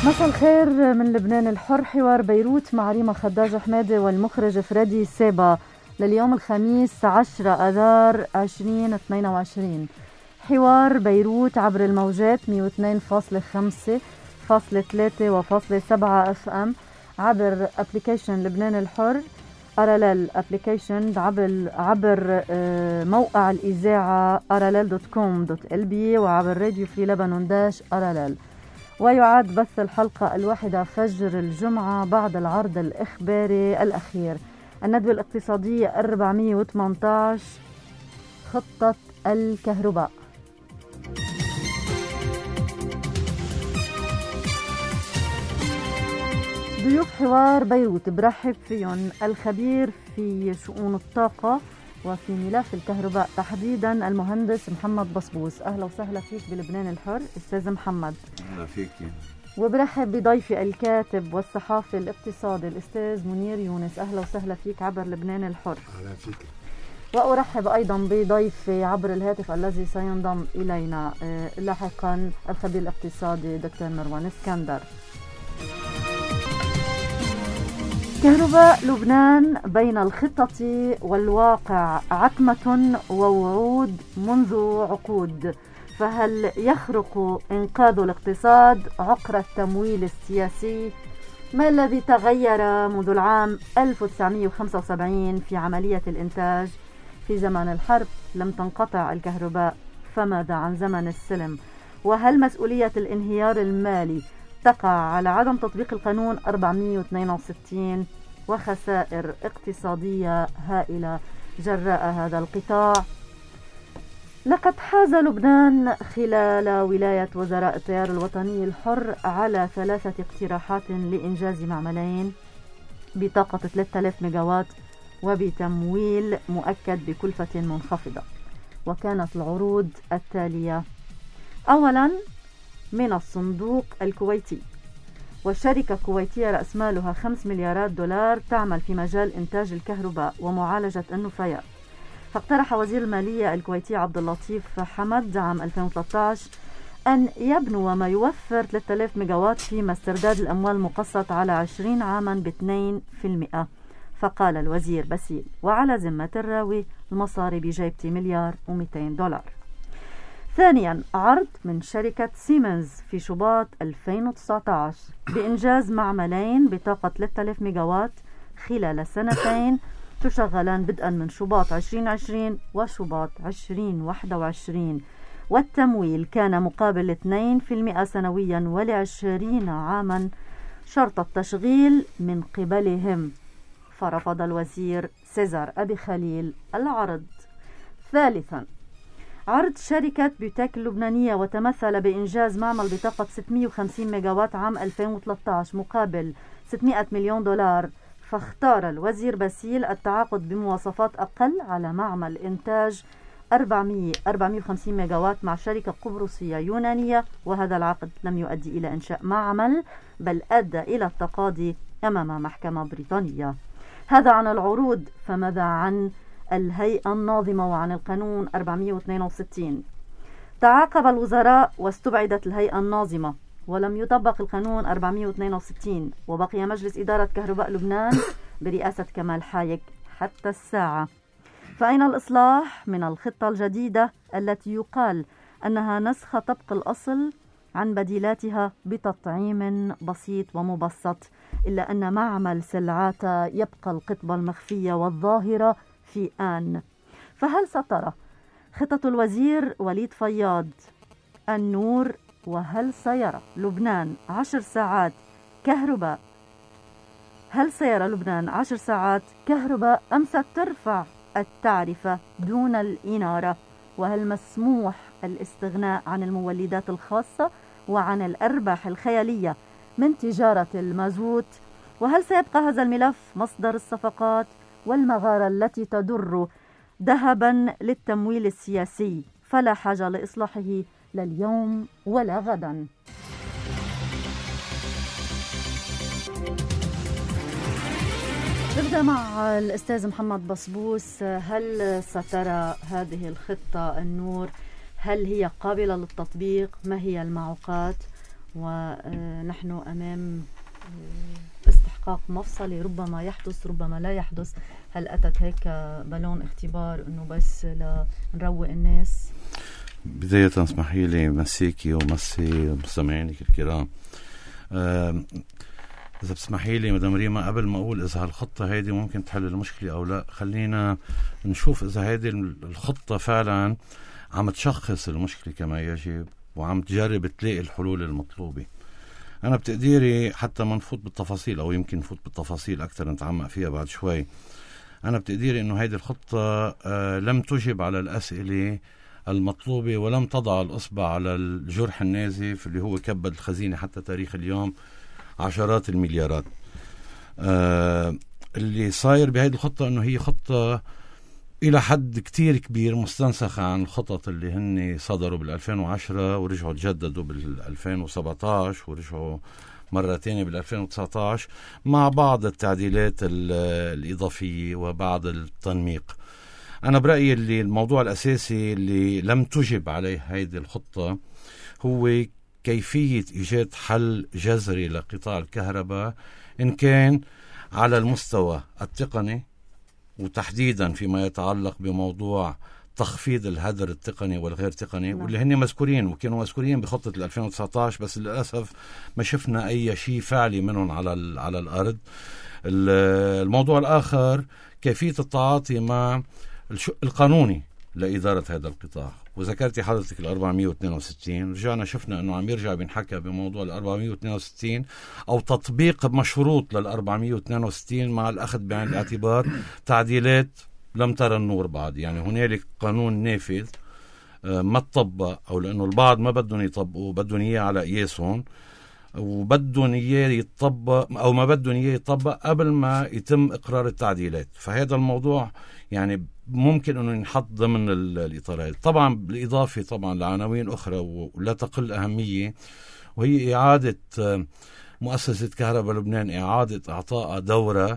مساء الخير من لبنان الحر. حوار بيروت مع ريما خداج حمادي والمخرج فريدي سيبا لليوم الخميس 10 أذار 2022. حوار بيروت عبر الموجات 102.5 1.3 و.7 FM عبر ابليكيشن لبنان الحر RLL ابليكيشن عبر موقع الإذاعة rll.com.lb وعبر راديو فري لبنان داش RLL. ويعاد بث الحلقة الواحدة فجر الجمعة بعد العرض الإخباري الأخير. الندوة الاقتصادية 418 خطة الكهرباء. ضيوف حوار بيروت برحب فيهم الخبير في شؤون الطاقة وفي ملف الكهرباء تحديدا المهندس محمد بصبوس. أهلا وسهلا فيك بلبنان الحر أستاذ محمد. أهلا فيك. وبرحب بضيفي الكاتب والصحافي الاقتصادي الأستاذ منير يونس. أهلا وسهلا فيك عبر لبنان الحر. أهلا فيك. وأرحب أيضا بضيفي عبر الهاتف الذي سينضم إلينا لاحقا الخبير الاقتصادي دكتور مروان اسكندر. كهرباء لبنان بين الخطة والواقع عتمة ووعود منذ عقود، فهل يخرق إنقاذ الاقتصاد عقر التمويل السياسي؟ ما الذي تغير منذ العام 1975 في عملية الإنتاج؟ في زمن الحرب لم تنقطع الكهرباء، فماذا عن زمن السلم؟ وهل مسؤولية الانهيار المالي تقع على عدم تطبيق القانون 462 وخسائر اقتصادية هائلة جراء هذا القطاع؟ لقد حاز لبنان خلال ولاية وزراء التيار الوطني الحر على 3 اقتراحات لإنجاز معملين بطاقة 3000 ميجاوات وبتمويل مؤكد بكلفة منخفضة، وكانت العروض التالية: أولا من الصندوق الكويتي، والشركة كويتية رأس مالها 5 مليارات دولار تعمل في مجال إنتاج الكهرباء ومعالجة النفايات. فاقترح وزير المالية الكويتي عبد اللطيف حمد عام 2013 أن يبنوا ما يوفر 3000 ميجاوات فيما استرداد الأموال مقسط على 20 عاما ب2%. فقال الوزير بسيل: وعلى ذمة الراوي المصاري بجيبتي 1,200,000,000 دولار. ثانيا عرض من شركة سيمنز في شباط 2019 بإنجاز معملين بطاقة 3000 ميجاوات خلال 2 تشغلان بدءا من شباط 2020 وشباط 2021، والتمويل كان مقابل 2% سنويا ول20 عاما شرط التشغيل من قبلهم. فرفض الوزير سيزار أبي خليل العرض. ثالثا عرض شركة بيوتك اللبنانية وتمثل بإنجاز معمل بطاقة 650 ميجاوات عام 2013 مقابل 600 مليون دولار. فاختار الوزير باسيل التعاقد بمواصفات أقل على معمل إنتاج 450 ميجاوات مع شركة قبرصية يونانية، وهذا العقد لم يؤدي إلى إنشاء معمل بل أدى إلى التقاضي أمام محكمة بريطانية. هذا عن العروض. فماذا عن الهيئة الناظمة وعن القانون 462؟ تعاقب الوزراء واستبعدت الهيئة الناظمة ولم يطبق القانون 462، وبقي مجلس إدارة كهرباء لبنان برئاسة كمال حايك حتى الساعة. فأين الإصلاح من الخطة الجديدة التي يقال أنها نسخ طبق الأصل عن بديلاتها بتطعيم بسيط ومبسط، إلا أن معمل سلعاتا يبقى القطبة المخفية والظاهرة في آن؟ فهل سترى خطة الوزير وليد فياض النور؟ وهل سيرى لبنان 10 ساعات كهرباء؟ هل سيرى لبنان 10 ساعات كهرباء أم سترفع التعرفة دون الإنارة؟ وهل مسموح الاستغناء عن المولدات الخاصة وعن الأرباح الخيالية من تجارة المازوت؟ وهل سيبقى هذا الملف مصدر الصفقات والمغارة التي تدر ذهبا للتمويل السياسي؟ فلا حاجة لإصلاحه لا اليوم ولا غدا. نبدأ مع الأستاذ محمد بصبوس. هل سترى هذه الخطة النور؟ هل هي قابلة للتطبيق؟ ما هي المعوقات؟ ونحن أمام استحقاق مفصلي، ربما يحدث ربما لا يحدث. هل أتت هيك بالون اختبار أنه بس لنروق الناس؟ بداية اسمحي لي مسيكي ومسي مستمعينك الكرام. إذا بتسمحي لي مدام ريما، قبل ما أقول إذا هالخطة هيدي ممكن تحل المشكلة أو لا، خلينا نشوف إذا هيدي الخطة فعلا عم تشخص المشكلة كما يجب وعم تجرب تلاقي الحلول المطلوبة. أنا بتقديري حتى ما نفوت بالتفاصيل، أو يمكن نفوت بالتفاصيل أكثر نتعمق فيها بعد شوي. أنا بتقديري إنه هيدي الخطة لم تجب على الأسئلة المطلوبة ولم تضع الأصبع على الجرح النازف اللي هو كبد الخزينة حتى تاريخ اليوم عشرات المليارات. اللي صاير بهيدي الخطة إنه هي خطة إلى حد كتير كبير مستنسخة عن الخطط اللي هن صدروا بال2010 ورجعوا تجددوا بال2017 ورجعوا مرة تانية بال2019 مع بعض التعديلات الإضافية وبعض التنميق. أنا برأيي اللي الموضوع الأساسي اللي لم تجب عليه هيدي الخطة هو كيفية إيجاد حل جذري لقطاع الكهرباء، إن كان على المستوى التقني وتحديدا فيما يتعلق بموضوع تخفيض الهدر التقني والغير تقني، واللي هن مذكورين وكانوا مذكورين بخطة 2019، بس للأسف ما شفنا أي شيء فعلي منهم على الأرض. الموضوع الآخر كيفية التعاطي مع الشق القانوني لإدارة هذا القطاع. وذكرتي حضرتك 462، رجعنا شفنا أنه عم يرجع بنحكى بموضوع 462 أو تطبيق مشروط 462 مع الأخذ بعين الاعتبار تعديلات لم ترى النور بعد. يعني هنالك قانون نافذ ما تطبق، أو لأنه البعض ما بدهم يطبقوا، بدهم إياه على قياسهم وبدهم إياه يتطبق أو ما بدهم إياه يتطبق قبل ما يتم إقرار التعديلات. فهذا الموضوع يعني ممكن أنه ينحط ضمن الإطارات. طبعا بالإضافة طبعا لعناوين أخرى ولا تقل أهمية، وهي إعادة مؤسسة كهرباء لبنان، إعادة إعطاء دورة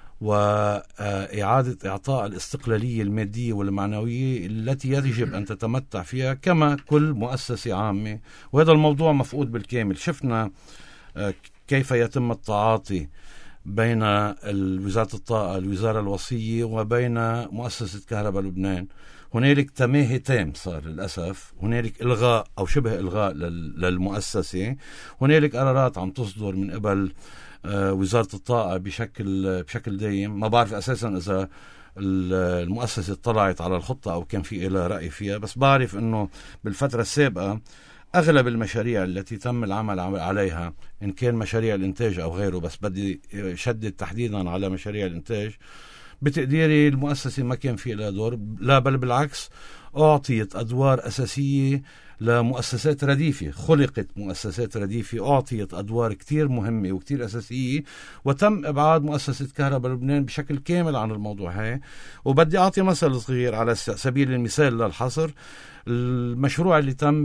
وإعادة إعطاء الاستقلالية المادية والمعنوية التي يجب أن تتمتع فيها كما كل مؤسسة عامة. وهذا الموضوع مفقود بالكامل. شفنا كيف يتم التعاطي بين وزارة الطاقة الوزارة الوصية وبين مؤسسة كهرباء لبنان. هنالك تماهي تام صار للأسف، هنالك إلغاء أو شبه إلغاء للمؤسسة. هنالك قرارات عم تصدر من قبل وزارة الطاقة بشكل دايم. ما بعرف أساسا إذا المؤسسة طلعت على الخطة أو كان في إلى رأي فيها، بس بعرف أنه بالفترة السابقة أغلب المشاريع التي تم العمل عليها، إن كان مشاريع الإنتاج أو غيره، بس بدي شدد تحديدا على مشاريع الإنتاج، بتقديري المؤسسة ما كان في لها دور، لا بل بالعكس أعطيت أدوار أساسية لمؤسسات رديفة. خلقت مؤسسات رديفة أعطيت أدوار كتير مهمة وكتير أساسية، وتم إبعاد مؤسسة كهرباء لبنان بشكل كامل عن الموضوع هاي. وبدي أعطي مثل صغير على سبيل المثال للحصر. المشروع اللي تم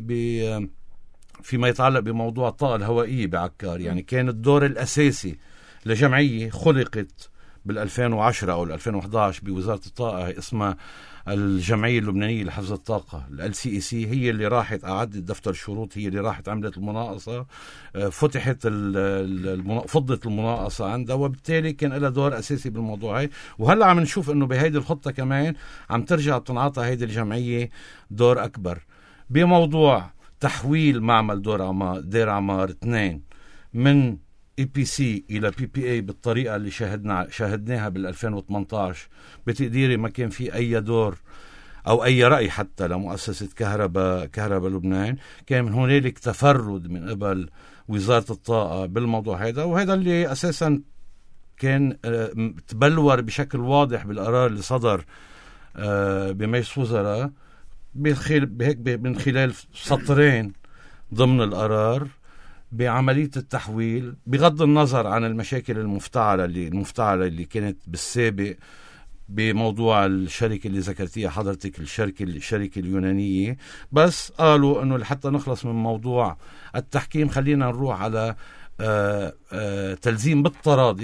فيما يتعلق بموضوع الطاقة الهوائية بعكار، يعني كان الدور الأساسي لجمعية خلقت بال2010 أو 2011 بوزارة الطاقة اسمها الجمعية اللبنانية لحفظ الطاقة LCEC. هي اللي راحت أعدت دفتر الشروط، هي اللي راحت عملت المناقصة، فتحت فضت المناقصة عندها، وبالتالي كان لها دور أساسي بالموضوع هاي. وهلأ عم نشوف أنه بهيدي الخطة كمان عم ترجع تنعطى هيدي الجمعية دور أكبر بموضوع تحويل معمل دير عمار 2 من EPC إلى PPA بالطريقة اللي شاهدناها بال2018. بتقديري ما كان في أي دور أو أي رأي حتى لمؤسسة كهرباء لبنان. كان من هنالك تفرد من قبل وزارة الطاقة بالموضوع هذا، وهذا اللي أساسا كان تبلور بشكل واضح بالقرار اللي صدر بمجلس وزراء من خلال سطرين ضمن القرار بعملية التحويل، بغض النظر عن المشاكل المفتعلة اللي كانت بالسابق بموضوع الشركة اللي ذكرتيها حضرتك، الشركة اليونانية. بس قالوا أنه لحتى نخلص من موضوع التحكيم خلينا نروح على تلزيم بالتراضي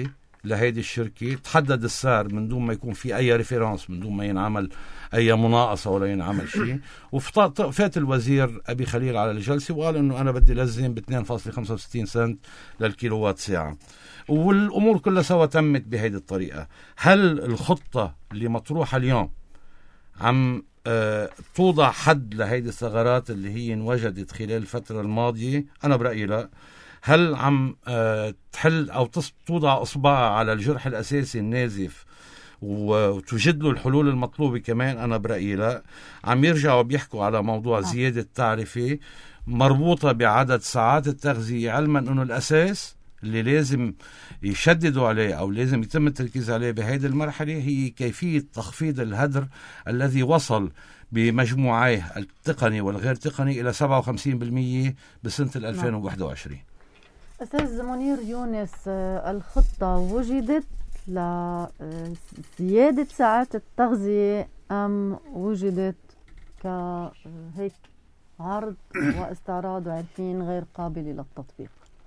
لهيدي الشركة، تحدد السعر من دون ما يكون في أي ريفيرانس، من دون ما ينعمل أي مناقصة ولا ينعمل شيء. وفات الوزير أبي خليل على الجلسة وقال إنه أنا بدي لزم ب 2.65 سنت للكيلووات ساعة، والأمور كلها سوا تمت بهيدي الطريقة. هل الخطة اللي مطروحة اليوم عم توضع حد لهيدي الثغرات اللي هي انوجدت خلال الفترة الماضية؟ أنا برأيي لا. هل عم تحل أو توضع إصبعها على الجرح الأساسي النازف وتوجد له الحلول المطلوبة كمان؟ أنا برأيي لا. عم يرجعوا بيحكوا على موضوع زيادة التعرفة مربوطة بعدد ساعات التغذية، علما أنه الأساس اللي لازم يشددوا عليه أو لازم يتم التركيز عليه بهذه المرحلة هي كيفية تخفيض الهدر الذي وصل بمجموعيه التقني والغير تقني إلى 57% بسنة 2021. أستاذ منير يونس، الخطة وجدت لزيادة ساعات التغذية أم وجدت كهيك عرض واستعراض وعارفين غير قابلة للتطبيق؟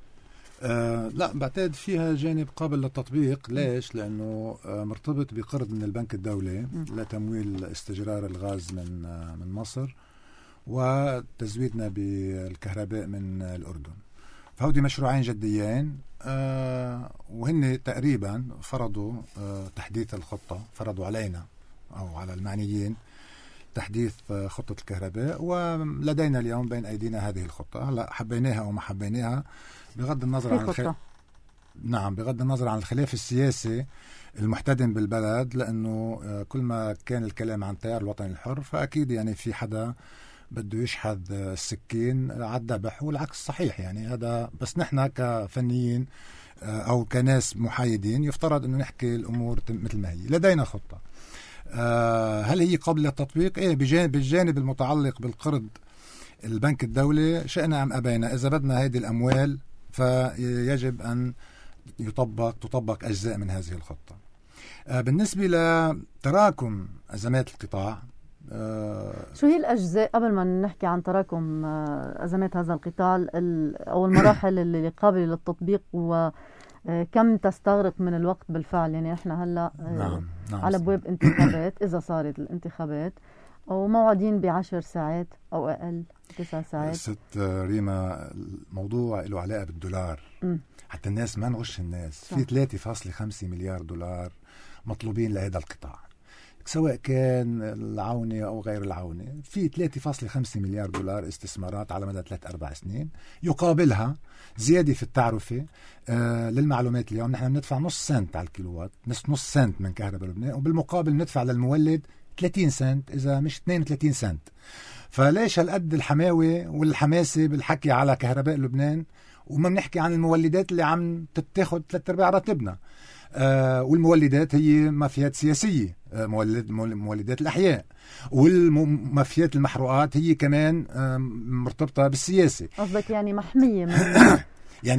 لا، بعتقد فيها جانب قابل للتطبيق. ليش؟ لأنه مرتبط بقرض من البنك الدولي لتمويل استجرار الغاز من مصر وتزويدنا بالكهرباء من الأردن. فهودي مشروعين جديين، وهن تقريبا فرضوا تحديث الخطة، فرضوا علينا أو على المعنيين تحديث خطة الكهرباء، ولدينا اليوم بين أيدينا هذه الخطة. هلا حبيناها أو ما حبيناها بغض النظر عن نعم، بغض النظر عن الخلاف السياسي المحتدم بالبلد، لأنه كل ما كان الكلام عن تيار الوطني الحر فأكيد يعني في حدا بده يشحذ السكين على الذبح، والعكس صحيح. يعني هذا بس نحن كفنيين أو كناس محايدين يفترض أنه نحكي الأمور مثل ما هي. لدينا خطة. هل هي قابلة للتطبيق؟ إيه، بالجانب المتعلق بالقرض البنك الدولي شئنا أم أبينا، إذا بدنا هذه الأموال فيجب أن تطبق أجزاء من هذه الخطة. بالنسبة لتراكم أزمات القطاع، شو هي الأجزاء قبل ما نحكي عن تراكم أزمات هذا القطاع أو المراحل اللي قابلة للتطبيق، وكم تستغرق من الوقت بالفعل؟ يعني احنا هلأ نعم على أبواب انتخابات، إذا صارت الانتخابات، أو موعدين ب10 ساعات أو أقل 9 ساعات. ست ريما، الموضوع له علاقة بالدولار. حتى الناس ما نغش الناس، في 3.5 مليار دولار مطلوبين لهذا القطاع، سواء كان العونة أو غير العونة. في 3.5 مليار دولار استثمارات على مدى 3-4 سنين، يقابلها زيادة في التعرفة. للمعلومات اليوم نحن بندفع نص سنت على الكيلووات، نص سنت من كهرباء لبنان، وبالمقابل ندفع للمولد 30 سنت إذا مش 32 سنت. فليش هالقد الحماوة والحماسة بالحكي على كهرباء لبنان وما بنحكي عن المولدات اللي عم تتاخد 3/4 راتبنا؟ والمولدات هي مافيات سياسية، مولدات الأحياء، والمافيات المحروقات هي كمان مرتبطة بالسياسة. قصدك يعني محمية من يعني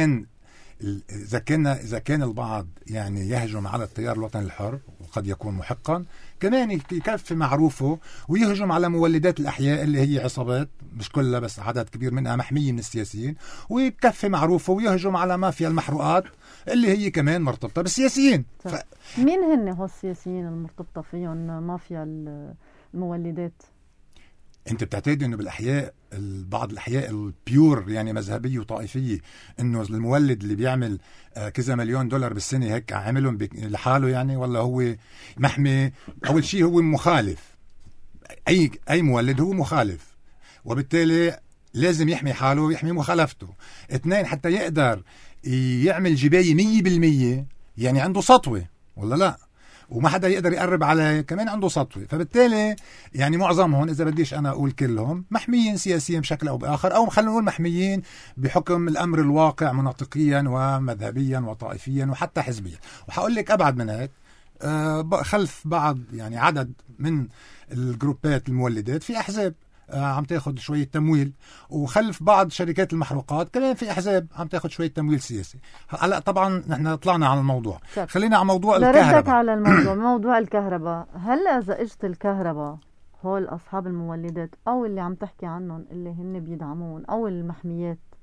إذا كان البعض يعني يهجم على التيار الوطني الحر، وقد يكون محقا، كمان يكفي معروفه ويهجم على مولدات الأحياء اللي هي عصابات، مش كلها بس عدد كبير منها محمية من السياسيين، ويكفي معروفه ويهجم على مافيا المحروقات اللي هي كمان مرتبطة بالسياسيين. مين هن هو السياسيين المرتبطة فيهم مافيا المولدات؟ انت بتعتقد انه بالاحياء بعض الاحياء البيور يعني مذهبيه وطائفيه انه المولد اللي بيعمل كذا مليون دولار بالسنه هيك عاملهم لحاله يعني، ولا هو محمي؟ اول شيء هو مخالف، اي مولد هو مخالف، وبالتالي لازم يحمي حاله ويحمي مخالفته. 2، حتى يقدر يعمل جباية 100%، يعني عنده سطوة ولا لا، وما حدا يقدر يقرب عليه، كمان عنده سطوة. فبالتالي يعني معظمهم، إذا بديش أنا أقول كلهم، محميين سياسيا بشكل أو بآخر، أو خلينا نقول محميين بحكم الأمر الواقع مناطقيا ومذهبيا وطائفيا وحتى حزبيا. وحقول لك أبعد من هيك، خلف بعض يعني عدد من الجروبات المولدات في أحزاب عم تاخد شوية تمويل، وخلف بعض شركات المحروقات كمان في أحزاب عم تاخد شوية تمويل سياسي. هلا طبعا نحن طلعنا عن الموضوع، خلينا على موضوع الكهرباء. لردك على موضوع الكهرباء، هل إذا اجت الكهرباء هول أصحاب المولدات أو اللي عم تحكي عنهم اللي هن بيدعمون أو المحميات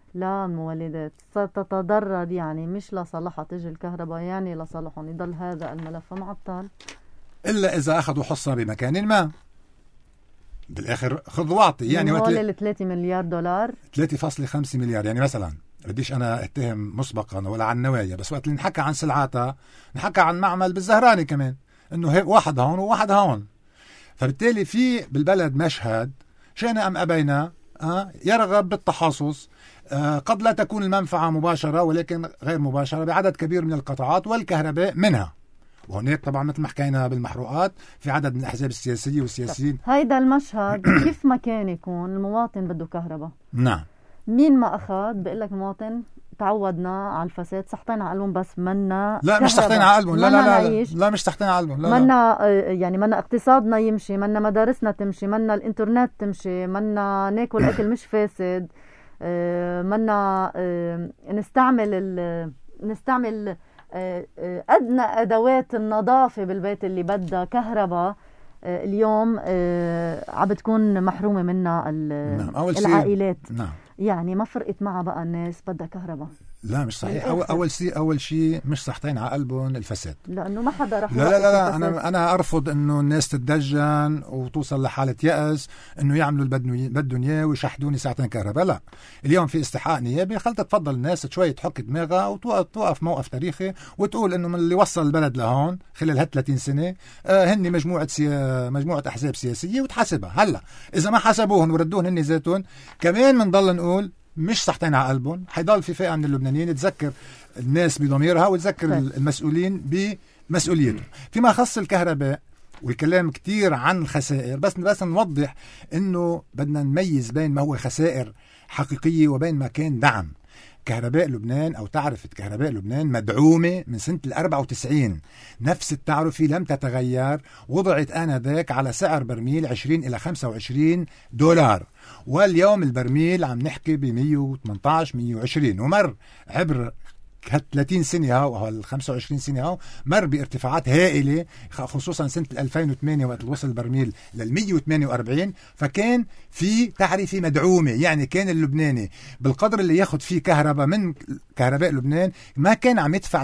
لا المولدات ستتضرر، يعني مش لصالحها تجي الكهرباء، يعني لصالحهم يضل هذا الملف معطل، إلا إذا أخذوا حصة بمكان ما. بالآخر خذ واعطي، يعني هول 3 مليار دولار 3.5 مليار. يعني مثلا بديش أنا أتهم مسبقا ولا عن نوايا، بس وقت اللي نحكى عن سلعاتها نحكى عن معمل بالزهراني كمان، إنه هيك واحد هون وواحد هون. فبالتالي في بالبلد مشهد شئنا أم أبينا يرغب بالتحاصص. قد لا تكون المنفعة مباشرة ولكن غير مباشرة بعدد كبير من القطاعات والكهرباء منها. وهناك طبعا مثل ما حكينا بالمحروقات في عدد من الأحزاب السياسية والسياسيين. هيدا المشهد كيف ما كان يكون المواطن بده كهرباء. نعم. مين ما أخذ بيقول لك المواطن تعودنا على الفساد، سحطينا على قلبهم، بس منا لا مش سحطينا على قلبهم، لا مش سحطينا على قلبهم، منا يعني منا اقتصادنا يمشي، منا مدارسنا تمشي، منا الانترنت تمشي، منا ناكل أكل مش فاسد، منا نستعمل أدنى أدوات النظافة بالبيت اللي بدها كهرباء. اليوم عم بتكون محرومة منها العائلات. نعم. يعني ما فرقت معها بقى الناس بدها كهرباء. لا مش صحيح. أول شيء مش سحطين على قلبهم الفساد، لأنه ما حدا رح. لا أنا أرفض إنه الناس تتدجن وتوصل لحالة يأس إنه يعملوا بدهم إياه ويشحدوني ساعتين كهرباء. لا، اليوم في استحقاق نيابي، خلت تفضل الناس شوي تحك دماغها وتوقف موقف تاريخي وتقول إنه من اللي وصل البلد لهون خلال هال 30 سنة هن مجموعة أحزاب سياسية وتحاسبها. هلا إذا ما حسبوهن وردوهن هن ذاتهم كمان منضل نقول مش سحطين على قلبهم. حيضل في فئة من اللبنانيين تذكر الناس بضميرها وتذكر المسؤولين بمسؤوليتهم. فيما خص الكهرباء والكلام كتير عن الخسائر، بس نوضح انه بدنا نميز بين ما هو خسائر حقيقية وبين ما كان دعم. كهرباء لبنان أو تعرفة كهرباء لبنان مدعومة من سنة 94، نفس التعرفة لم تتغير، وضعت آنذاك على سعر برميل 20 إلى 25 دولار، واليوم البرميل عم نحكي ب 118 120، ومر عبر 30 سنة أو 25 سنة مر بارتفاعات هائلة، خصوصا سنة 2008 وقت وصل البرميل لل 148. فكان في تعرفة مدعومة، يعني كان اللبناني بالقدر اللي ياخد فيه كهرباء من كهرباء لبنان ما كان عم يدفع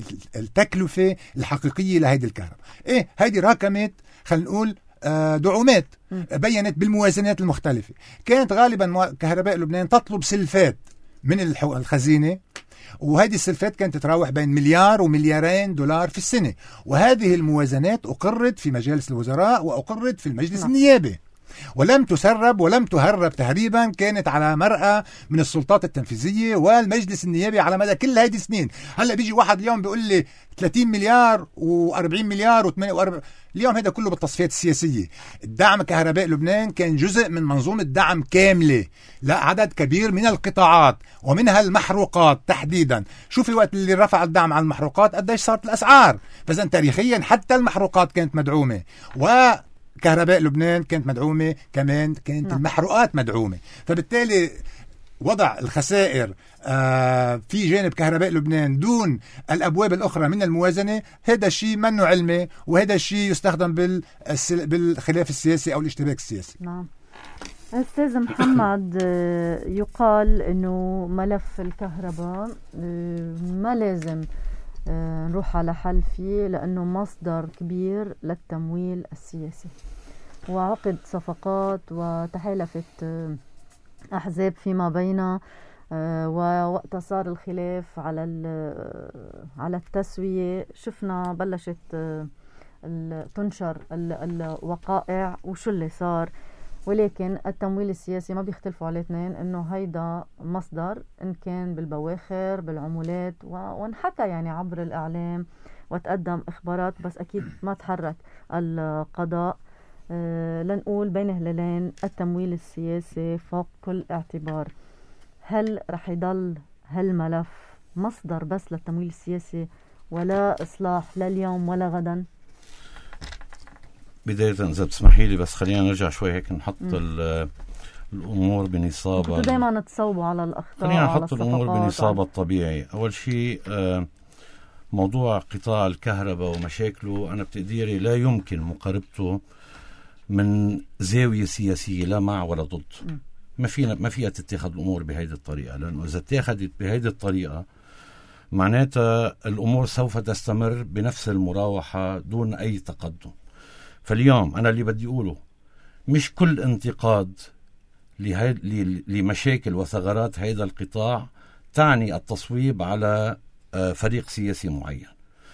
التكلفة الحقيقية لهيدي الكهرباء. هيدي راكمت خلينا نقول دعومات بينت بالموازنات المختلفة. كانت غالبا كهرباء لبنان تطلب سلفات من الخزينة، وهذه السلفات كانت تتراوح بين مليار ومليارين دولار في السنة، وهذه الموازنات أقرت في مجالس الوزراء وأقرت في المجلس النيابي، ولم تسرب ولم تهرب تهريبا، كانت على مرأى من السلطات التنفيذية والمجلس النيابي على مدى كل هذه السنين. هلأ بيجي واحد اليوم بيقول لي 30 مليار و40 مليار و48، اليوم هذا كله بالتصفيات السياسية. الدعم كهرباء لبنان كان جزء من منظومة دعم كاملة لعدد كبير من القطاعات ومنها المحروقات تحديدا. شوفي وقت اللي رفع الدعم على المحروقات قديش صارت الأسعار، فإذا تاريخيا حتى المحروقات كانت مدعومة، وكهرباء لبنان كانت مدعومة كمان، كانت المحروقات مدعومة. فبالتالي وضع الخسائر في جانب كهرباء لبنان دون الأبواب الأخرى من الموازنة، هذا الشيء منه علمي، وهذا الشيء يستخدم بالخلاف السياسي أو الاشتباك السياسي. نعم. أستاذ محمد، يقال أنه ملف الكهرباء ما لازم نروح على حل فيه لأنه مصدر كبير للتمويل السياسي، وعقد صفقات وتحالفت أحزاب فيما بينها، ووقت صار الخلاف على التسوية شفنا بلشت تنشر الوقائع وشو اللي صار. ولكن التمويل السياسي ما بيختلفوا عليه اثنين انه هيدا مصدر، ان كان بالبواخر بالعمولات، وانحكى يعني عبر الاعلام وتقدم اخبارات، بس اكيد ما تحرك القضاء. لنقول بين هلالين التمويل السياسي فوق كل اعتبار. هل رح يضل هالملف مصدر بس للتمويل السياسي ولا إصلاح لا اليوم ولا غدا؟ بداية إذا بتسمحي لي بس خلينا نرجع شوي هيك نحط الأمور بنصابها. دائما نتصوبوا على الأخطاء، خلينا نحط الأمور بنصابها الطبيعي. أول شيء موضوع قطاع الكهرباء ومشاكله أنا بتقديري لا يمكن مقاربته من زاوية سياسية، لا مع ولا ضد. ما فيها تتخذ الأمور بهذه الطريقة، لأنه إذا اتخذت بهذه الطريقة معناتها الأمور سوف تستمر بنفس المراوحة دون أي تقدم. فاليوم أنا اللي بدي أقوله مش كل انتقاد لمشاكل وثغرات هذا القطاع تعني التصويب على فريق سياسي معين،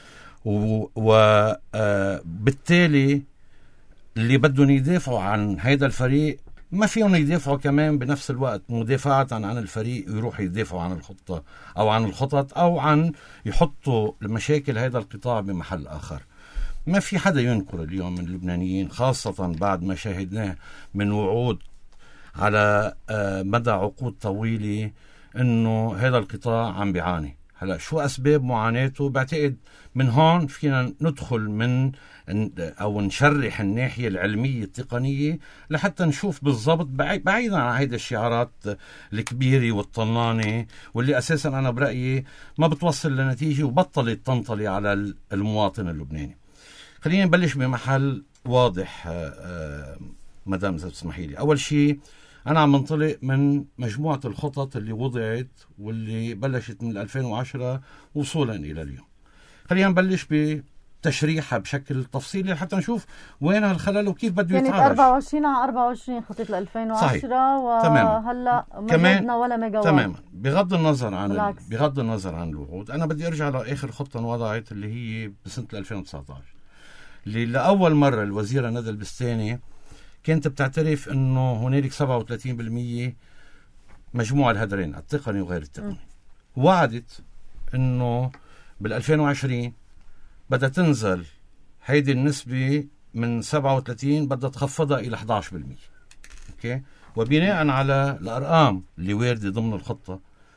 وبالتالي اللي بدهم يدافعوا عن هذا الفريق ما فيهم يدافعوا كمان بنفس الوقت مدافعة عن الفريق يروحوا يدافعوا عن الخطة أو عن الخطط أو عن يحطوا مشاكل هذا القطاع بمحل آخر. ما في حدا ينكر اليوم من اللبنانيين، خاصة بعد ما شاهدناه من وعود على مدى عقود طويلة إنه هذا القطاع عم بيعاني. هلا شو أسباب معاناته؟ بعتقد من هون فينا ندخل من أو نشرح الناحية العلمية التقنية لحتى نشوف بالضبط بعيدا عن هيدا الشعارات الكبيرة والطنانة واللي أساسا أنا برأيي ما بتوصل لنتيجة وبطلت تنطلي على المواطن اللبناني. خلينا نبلش بمحل واضح مدام إذا تسمحي لي. أول شيء أنا عم منطلق من مجموعة الخطط اللي وضعت واللي بلشت من 2010 وصولا إلى اليوم. خلينا نبلش بتشريحها بشكل تفصيلي حتى نشوف وين الخلل وكيف بده يتعالج. كانت 24 على 24 خطة 2010 وهلا مجدنا ولا ميجاوات. تماما. بغض النظر عن الوعود، أنا بدي أرجع لآخر خطة انوضعت اللي هي بسنة 2019 اللي لأول مرة الوزيرة ندى البستاني كانت بتعترف انه هنالك 37% مجموع الهدرين التقني وغير التقني. وعدت انه بال2020 بدها تنزل هيدي النسبة من 37 بدها تخفضها الى 11%. اوكي، وبناء على الارقام اللي واردة ضمن الخطة،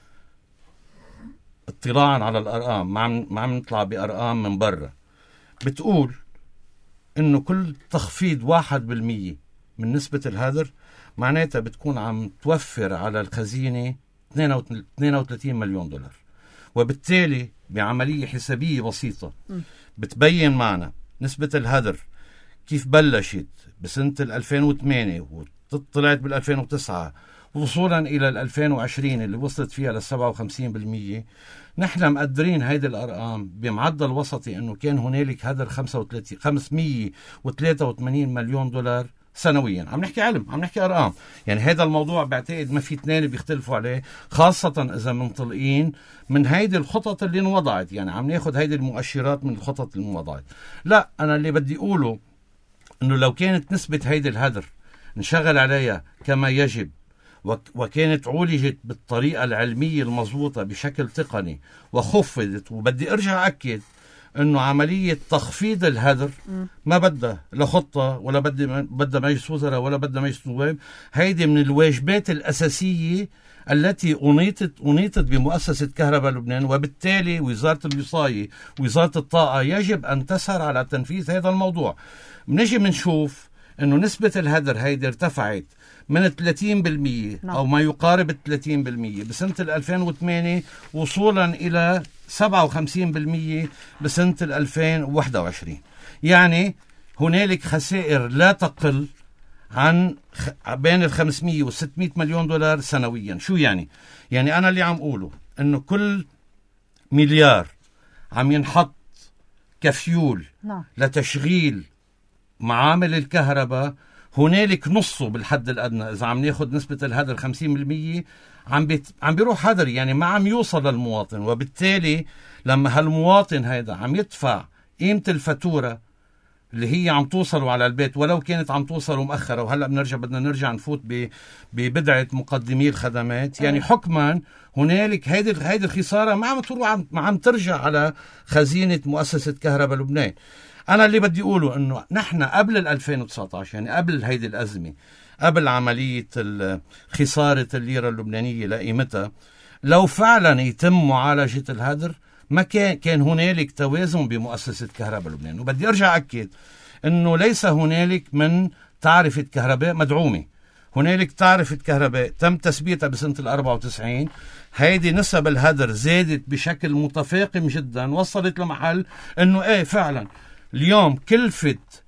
اطلاعا على الارقام ما عم نطلع بارقام من برا، بتقول انه كل تخفيض 1% من نسبة الهدر معناتها بتكون عم توفر على الخزينة 32 مليون دولار. وبالتالي بعملية حسابية بسيطة بتبين معنا نسبة الهدر كيف بلشت بسنة 2008 وطلعت بال2009 وصولا إلى 2020 اللي وصلت فيها ل57%. نحن مقدرين هيدي الأرقام بمعدل وسطي أنه كان هنالك هدر 583 مليون دولار سنويا. عم نحكي علم، عم نحكي أرقام. يعني هذا الموضوع بعتقد ما في اثنين بيختلفوا عليه، خاصة إذا منطلقين من هيدي الخطط اللي انوضعت. يعني عم ناخد هيدي المؤشرات من الخطط اللي انوضعت. لا، أنا اللي بدي أقوله أنه لو كانت نسبة هيدي الهدر نشغل عليها كما يجب وكانت عولجت بالطريقة العلمية المضبوطة بشكل تقني وخفضت، وبدي أرجع أكد أنه عملية تخفيض الهدر ما بدها لا خطة ولا بدها مجلس وزراء ولا بدها مجلس نواب. هيدي من الواجبات الأساسية التي أنيطت بمؤسسة كهرباء لبنان، وبالتالي وزارة الوصاية ووزارة الطاقة يجب أن تسهر على تنفيذ هذا الموضوع. بنجي منشوف أنه نسبة الهدر هيدي ارتفعت من 30% أو ما يقارب 30% بسنة 2008 وصولا إلى 57% بسنة 2021. يعني هنالك خسائر لا تقل عن بين 500 و 600 مليون دولار سنويا. شو يعني؟ يعني أنا اللي عم أقوله أنه كل مليار عم ينحط كفيول لتشغيل معامل الكهرباء هنالك نصه بالحد الأدنى. إذا عم ناخد نسبة الهدر 50% عم بيروح هدر، يعني ما عم يوصل للمواطن. وبالتالي لما هالمواطن هيدا عم يدفع قيمة الفاتورة اللي هي عم توصلوا على البيت ولو كانت عم توصلوا مؤخرة، وهلأ بدنا نرجع نفوت ببدعة مقدمي الخدمات، يعني حكما هنالك هيدي الخسارة ما عم ترجع على خزينة مؤسسة كهرباء لبنان. أنا اللي بدي أقوله أنه نحن قبل 2019 يعني قبل هيدي الأزمة، قبل عملية خسارة الليرة اللبنانية لقيمتها، لو فعلا يتم معالجة الهدر ما كان هنالك توازن بمؤسسة كهرباء لبنان. وبدي أرجع أكد أنه ليس هنالك من تعرفة كهرباء مدعومة، هنالك تعرفة كهرباء تم تثبيتها بسنة 94. هيدي نسب الهدر زادت بشكل متفاقم جدا، وصلت لمحل أنه فعلا اليوم كلفة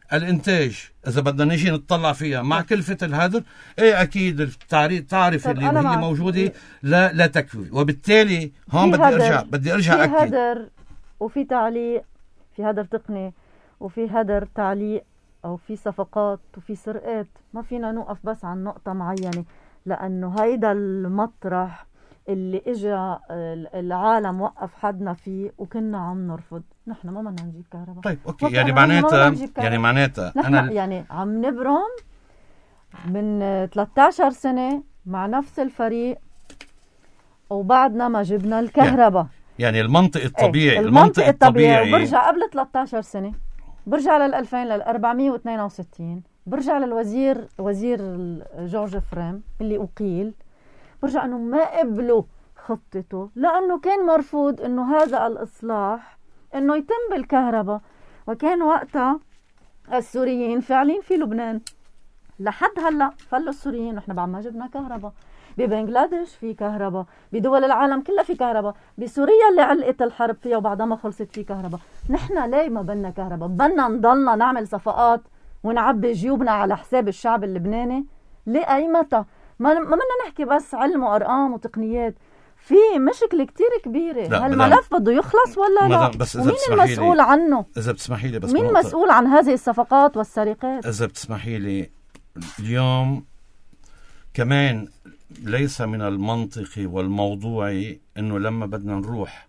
الانتاج اذا بدنا نجي نطلع فيها مع كلفة الهدر، ايه اكيد التعرفة اللي هي موجودة لا تكفي. وبالتالي هون بدي ارجع في هدر وفي تعليق، في هدر تقني وفي هدر تعليق، او في صفقات وفي سرقات. ما فينا نوقف بس عن نقطة معينة، لانه هيدا المطرح اللي اجا العالم وقف حدنا فيه وكنا عم نرفض. نحن ما بدنا نجيب كهرباء. طيب اوكي، يعني معناتها انا يعني عم نبرم من 13 سنة مع نفس الفريق وبعدنا ما جبنا الكهرباء. يعني المنطق الطبيعي المنطق الطبيعي. برجع قبل 13 سنة، برجع لل2000 لل 462، برجع وزير جورج فريم اللي أقيل، برجع انه ما قبلوا خطته لانه كان مرفوض انه هذا الاصلاح انه يتم بالكهرباء. وكان وقتها السوريين فعلين في لبنان لحد هلا فلوا السوريين، نحن بعد ما جبنا كهرباء. ببنغلاديش في كهرباء، بدول العالم كلها في كهرباء، بسوريا اللي علقت الحرب فيها وبعدها ما خلصت في كهرباء. نحن ليه ما بدنا كهرباء؟ بدنا نضلنا نعمل صفقات ونعبي جيوبنا على حساب الشعب اللبناني؟ ليه اي متى؟ ما بدنا نحكي بس علم وارقام وتقنيات، في مشكله كتير كبيره. هالملف بده يخلص ولا لا؟ ومين المسؤول عنه؟ اذا بتسمحي لي بس مين مسؤول عن هذه الصفقات والسرقات؟ اذا بتسمحي لي، اليوم كمان ليس من المنطقي والموضوعي انه لما بدنا نروح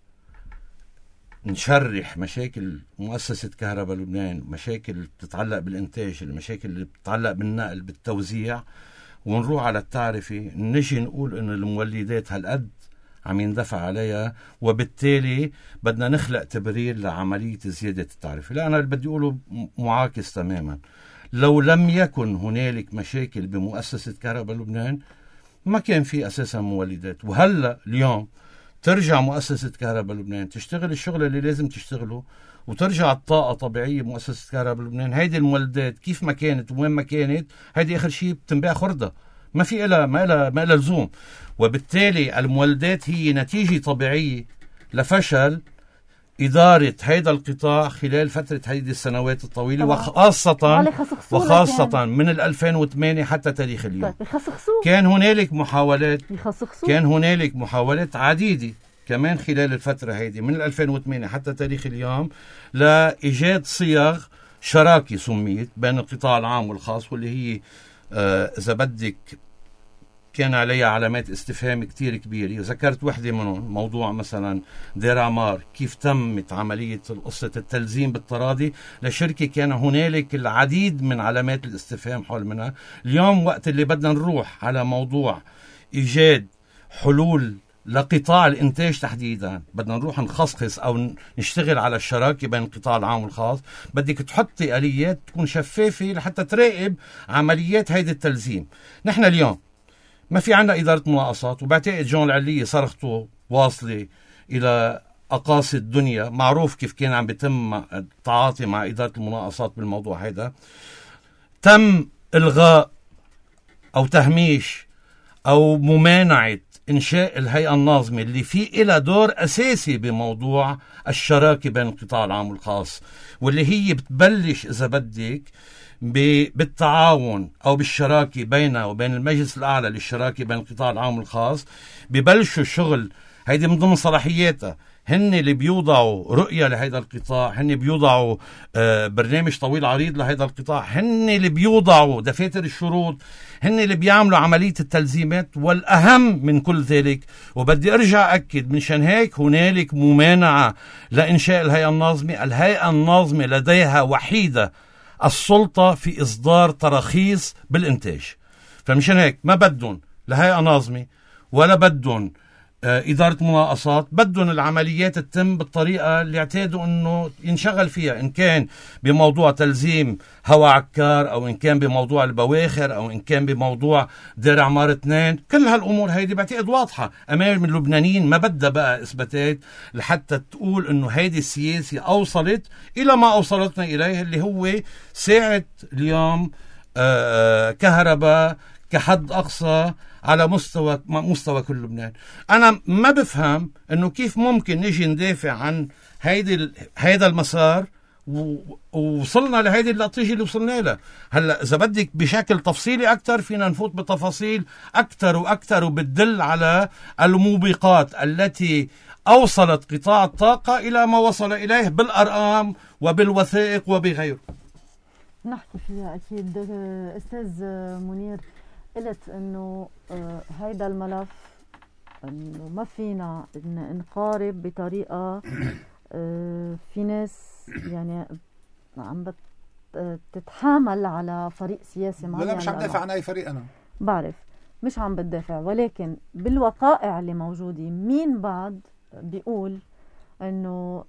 نشرح مشاكل مؤسسة كهرباء لبنان، مشاكل بتتعلق بالإنتاج، المشاكل اللي بتتعلق بالنقل بالتوزيع، ونروح على التعرفة نجي نقول إنه المولدات هالقد عم يندفع عليها وبالتالي بدنا نخلق تبرير لعملية زيادة التعرفة. لا، أنا اللي بدي أقوله معاكس تماما. لو لم يكن هنالك مشاكل بمؤسسة كهرباء لبنان ما كان في أساسا مولدات. وهلأ اليوم ترجع مؤسسة كهرباء لبنان تشتغل الشغل اللي لازم تشتغله وترجع الطاقة طبيعية بمؤسسة كهرباء لبنان، هيدي المولدات كيف ما كانت وين ما كانت هيدي آخر شيء بتنباع خردة، ما في إلها ما إلها لزوم. وبالتالي المولدات هي نتيجة طبيعية لفشل إدارة هيدا القطاع خلال فترة هيدي السنوات الطويلة، وخاصة من 2008 حتى تاريخ اليوم. كان هنالك محاولات عديدة كمان خلال الفترة هيدي من 2008 حتى تاريخ اليوم لإيجاد صيغ شراكة سميت بين القطاع العام والخاص، واللي هي إذا بدك كان عليها علامات استفهام كتير كبيرة. ذكرت وحدة منهم، موضوع مثلا دير عمار، كيف تمت عملية قصة التلزيم بالتراضي لشركة كان هنالك العديد من علامات الاستفهام حول منها. اليوم وقت اللي بدنا نروح على موضوع إيجاد حلول لقطاع الإنتاج تحديدا، بدنا نروح نخصص أو نشتغل على الشراكة بين القطاع العام والخاص، بدك تحطي آليات تكون شفافة لحتى تراقب عمليات هيدا التلزيم. نحن اليوم ما في عنا إدارة مناقصات، وبعتقد جون العلية صرخته واصلة إلى أقاصي الدنيا، معروف كيف كان عم بيتم التعاطي مع إدارة المناقصات بالموضوع هيدا. تم إلغاء أو تهميش أو ممانعة إنشاء الهيئة الناظمة اللي في إلها دور أساسي بموضوع الشراكة بين القطاع العام والخاص، واللي هي بتبلش إذا بدك بالتعاون أو بالشراكة بينها وبين المجلس الأعلى للشراكة بين القطاع العام والخاص. ببلشوا الشغل، هيدي من ضمن صلاحياتها، هن اللي بيوضعوا رؤية لهذا القطاع، هن بيوضعوا برنامج طويل عريض لهذا القطاع، هن اللي بيوضعوا دفاتر الشروط، هن اللي بيعملوا عملية التلزيمات. والأهم من كل ذلك، وبدي أرجع أكد منشان هيك هنالك ممانعة لإنشاء الهيئة الناظمة. الهيئة الناظمة لديها وحيدة السلطة في إصدار تراخيص بالإنتاج، فمشان هيك ما بدهم لهيئة ناظمة ولا بدهم إدارة مناقصات، بدهم العمليات تتم بالطريقة اللي اعتادوا أنه ينشغل فيها، إن كان بموضوع تلزيم هوا عكار، أو إن كان بموضوع البواخر، أو إن كان بموضوع دير عمار 2. كل هالأمور هيدي بعتقد واضحة أمام اللبنانيين، ما بدها بقى إثباتات لحتى تقول أنه هيدي السياسة أوصلت إلى ما أوصلتنا إليه، اللي هو ساعة اليوم كهرباء كحد أقصى على مستوى كل لبنان. أنا ما بفهم إنه كيف ممكن نجي ندافع عن هيدا المسار ووصلنا لهيدي النتيجة اللي وصلنا لها. هلا إذا بدك بشكل تفصيلي أكثر فينا نفوت بتفاصيل أكثر وأكثر، وبتدل على الموبقات التي أوصلت قطاع الطاقة إلى ما وصل إليه بالأرقام وبالوثائق وبغيره. نحكي فيها أكيد. أستاذ منير، قلت إنه هيدا الملف إنه ما فينا نقارب بطريقة في ناس يعني عم تتحامل على فريق سياسي معين. لا مش عم دافع عن أي فريق، أنا بعرف مش عم بتدافع، ولكن بالوقائع اللي موجودة مين بعد بيقول إنه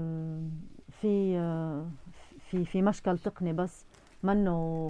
في مشكل تقني بس منه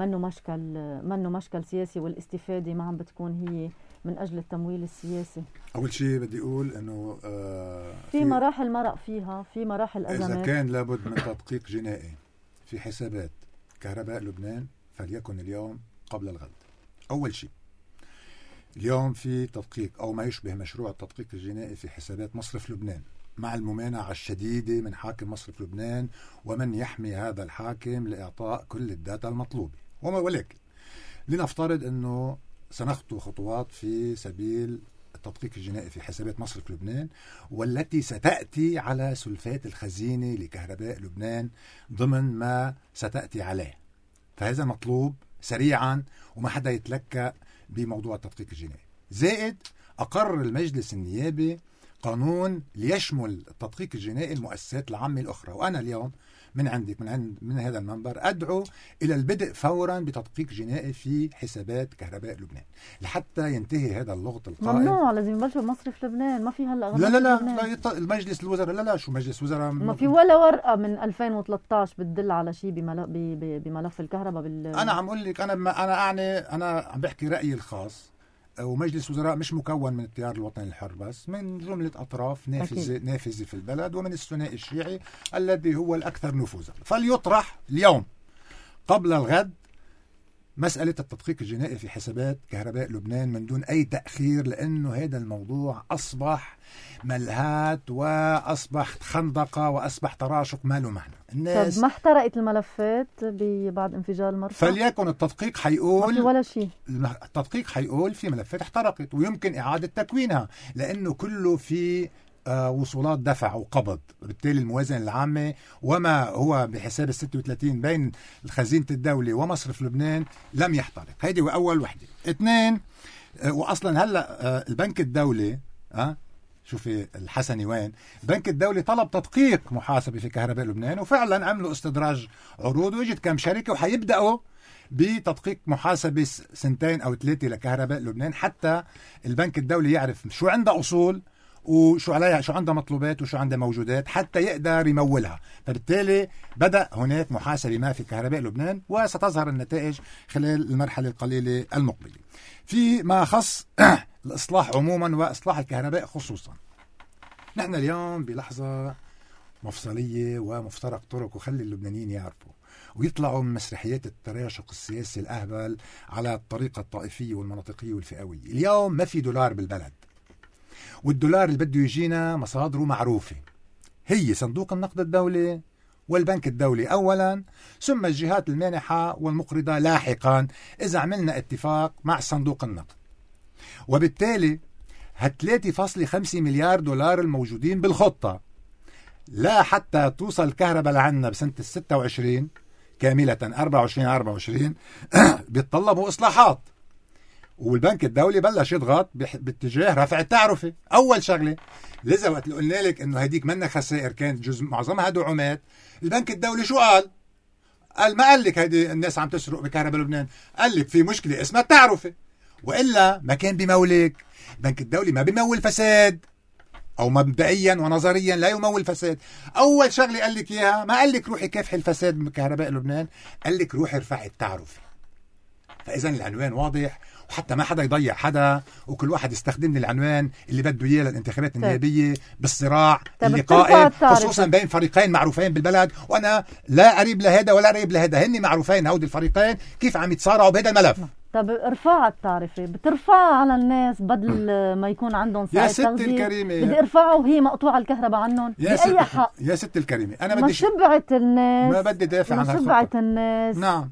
مشكل سياسي، والاستفادة ما عم بتكون هي من أجل التمويل السياسي. أول شيء بدي أقول إنه في مراحل مرق فيها، في مراحل أزمات. إذا كان لابد من تدقيق جنائي في حسابات كهرباء لبنان فليكن اليوم قبل الغد. أول شيء اليوم في تدقيق أو ما يشبه مشروع التدقيق الجنائي في حسابات مصرف لبنان، مع الممانعة الشديدة من حاكم مصرف لبنان ومن يحمي هذا الحاكم لإعطاء كل الداتا المطلوبة. ولكن لنفترض أنه سنخطو خطوات في سبيل التدقيق الجنائي في حسابات مصرف لبنان، والتي ستأتي على سلفات الخزينة لكهرباء لبنان ضمن ما ستأتي عليه. فهذا مطلوب سريعا وما حدا يتلكأ بموضوع التدقيق الجنائي. زائد أقر المجلس النيابي قانون ليشمل التدقيق الجنائي المؤسسات العامة الأخرى، وأنا اليوم من هذا المنبر أدعو إلى البدء فورا بتدقيق جنائي في حسابات كهرباء لبنان لحتى ينتهي هذا اللغط القائم. ممنوع، لازم يبلشوا بمصرف لبنان، ما في هلا لا المجلس الوزراء لا شو مجلس وزراء ما في ولا ورقة من 2013 بتدل على شيء بملف الكهرباء أنا عم أقول لك، أنا عم بحكي رأيي الخاص، ومجلس وزراء مش مكون من التيار الوطني الحر بس، من جملة أطراف نافذة في البلد، ومن الثنائي الشيعي الذي هو الأكثر نفوذا. فليطرح اليوم قبل الغد مسألة التدقيق الجنائي في حسابات كهرباء لبنان من دون أي تأخير، لأنه هذا الموضوع أصبح ملهات وأصبح خندقة وأصبح تراشق ما له معنى. الناس ما احترقت الملفات بعد انفجار المرفأ، فليكن التدقيق حيقول ولا شيء. التدقيق حيقول في ملفات احترقت ويمكن إعادة تكوينها، لأنه كله في وصولات دفع وقبض، بالتالي الموازنة العامة وما هو بحساب 36 بين خزينة الدولة ومصرف لبنان لم يحترق. هيدي أول وحدة. 2، وأصلا هلأ البنك الدولي شوفي الحسني وين، البنك الدولي طلب تدقيق محاسبة في كهرباء لبنان، وفعلا عملوا استدراج عروض وجد كم شركة وحيبدأوا بتدقيق محاسبة 2 أو 3 لكهرباء لبنان، حتى البنك الدولي يعرف شو عنده أصول وشو عليها، شو عندها مطلوبات وشو عندها موجودات حتى يقدر يمولها. فبالتالي بدأ هناك محاسبة ما في كهرباء لبنان، وستظهر النتائج خلال المرحلة القليلة المقبلة. في ما خص الإصلاح عموما وإصلاح الكهرباء خصوصا، نحن اليوم بلحظة مفصلية ومفترق طرق، وخلي اللبنانيين يعرفوا ويطلعوا من مسرحيات التراشق السياسي الأهبل على الطريقة الطائفية والمناطقية والفئوية. اليوم ما في دولار بالبلد، والدولار اللي بده يجينا مصادره معروفة، هي صندوق النقد الدولي والبنك الدولي أولا، ثم الجهات المانحة والمقرضة لاحقا إذا عملنا اتفاق مع صندوق النقد. وبالتالي 3.5 مليار دولار الموجودين بالخطة لا حتى توصل الكهرباء لعنا بسنة 26 كاملة 24 بيتطلبوا إصلاحات، والبنك الدولي بلش يضغط باتجاه رفع التعرفة. أول شغلة لذا وقت اللي قلنا لك إنه هديك منا خسائر كانت جزء معظمها دعومات، البنك الدولي شو قال؟ ما قال لك هيدي الناس عم تسرق بكهرباء لبنان، قال لك في مشكلة اسمها التعرفة، وإلا ما كان بمولك. البنك الدولي ما بيمول فساد، أو مبدئيا ونظريا لا يمول فساد. أول شغلة قال لك إياها، ما قال لك روحي كافحي الفساد بكهرباء لبنان، قال لك روحي ارفعي التعرفة. فإذا العنوان واضح، وحتى ما حدا يضيع حدا، وكل واحد يستخدم العنوان اللي بده إياه للانتخابات النيابية بالصراع اللي قائم، خصوصا بين فريقين معروفين بالبلد، وأنا لا قريب لهذا ولا قريب لهذا، هن معروفين هودي الفريقين كيف عم يتصارعوا بهذا الملف. طب ارفع التعرفة، بترفعها على الناس بدل ما يكون عندهم ساعة يا ست الكريمة، بدي ارفعها وهي مقطوعة الكهرباء عنهم بأي حق؟ يا ست الكريمة، أنا ما شبعت الناس، ما بدي دافع عنها، ما شبعت الناس. نعم.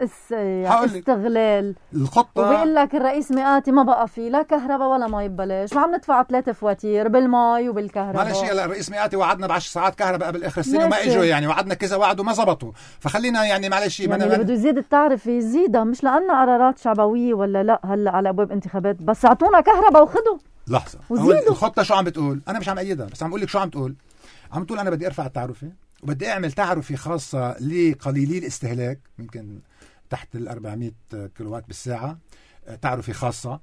استغلال الخطة. وبيقول لك الرئيس مئاتي ما بقى فيه لا كهرباء ولا مي ببلاش، وعم ندفع 3 فواتير بالمي وبالكهرباء. معلش هلا الرئيس مئاتي وعدنا ب10 ساعات كهرباء قبل آخر السنة وما إجوا، يعني وعدنا كذا وعد وما زبطوا، فخلينا يعني معلش يعني اللي بده يزيد التعرفة يزيدها، مش لأنه قرارات شعبوية ولا لا هلا على أبواب انتخابات، بس أعطونا كهرباء وخدوا. لحظة، الخطة شو عم بتقول؟ أنا مش عم أيدها، بس عم أقول لك شو عم تقول. عم تقول أنا بدي أرفع التعرفة وبدي أعمل تعرفة خاصة لقليلي الاستهلاك، يمكن تحت 400 كيلووات بالساعة، تعرفة خاصة،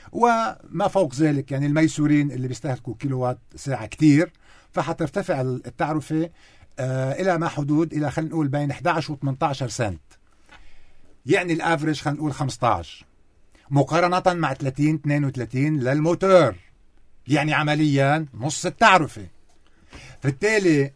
وما فوق ذلك يعني الميسورين اللي بيستهلكوا كيلووات ساعة كتير، فحترتفع التعرفة إلى ما حدود إلى خلينا نقول بين 11 و 18 سنت، يعني الافريج خلينا نقول 15 مقارنة مع 30-32 للموتور، يعني عمليا نص التعرفة. فبالتالي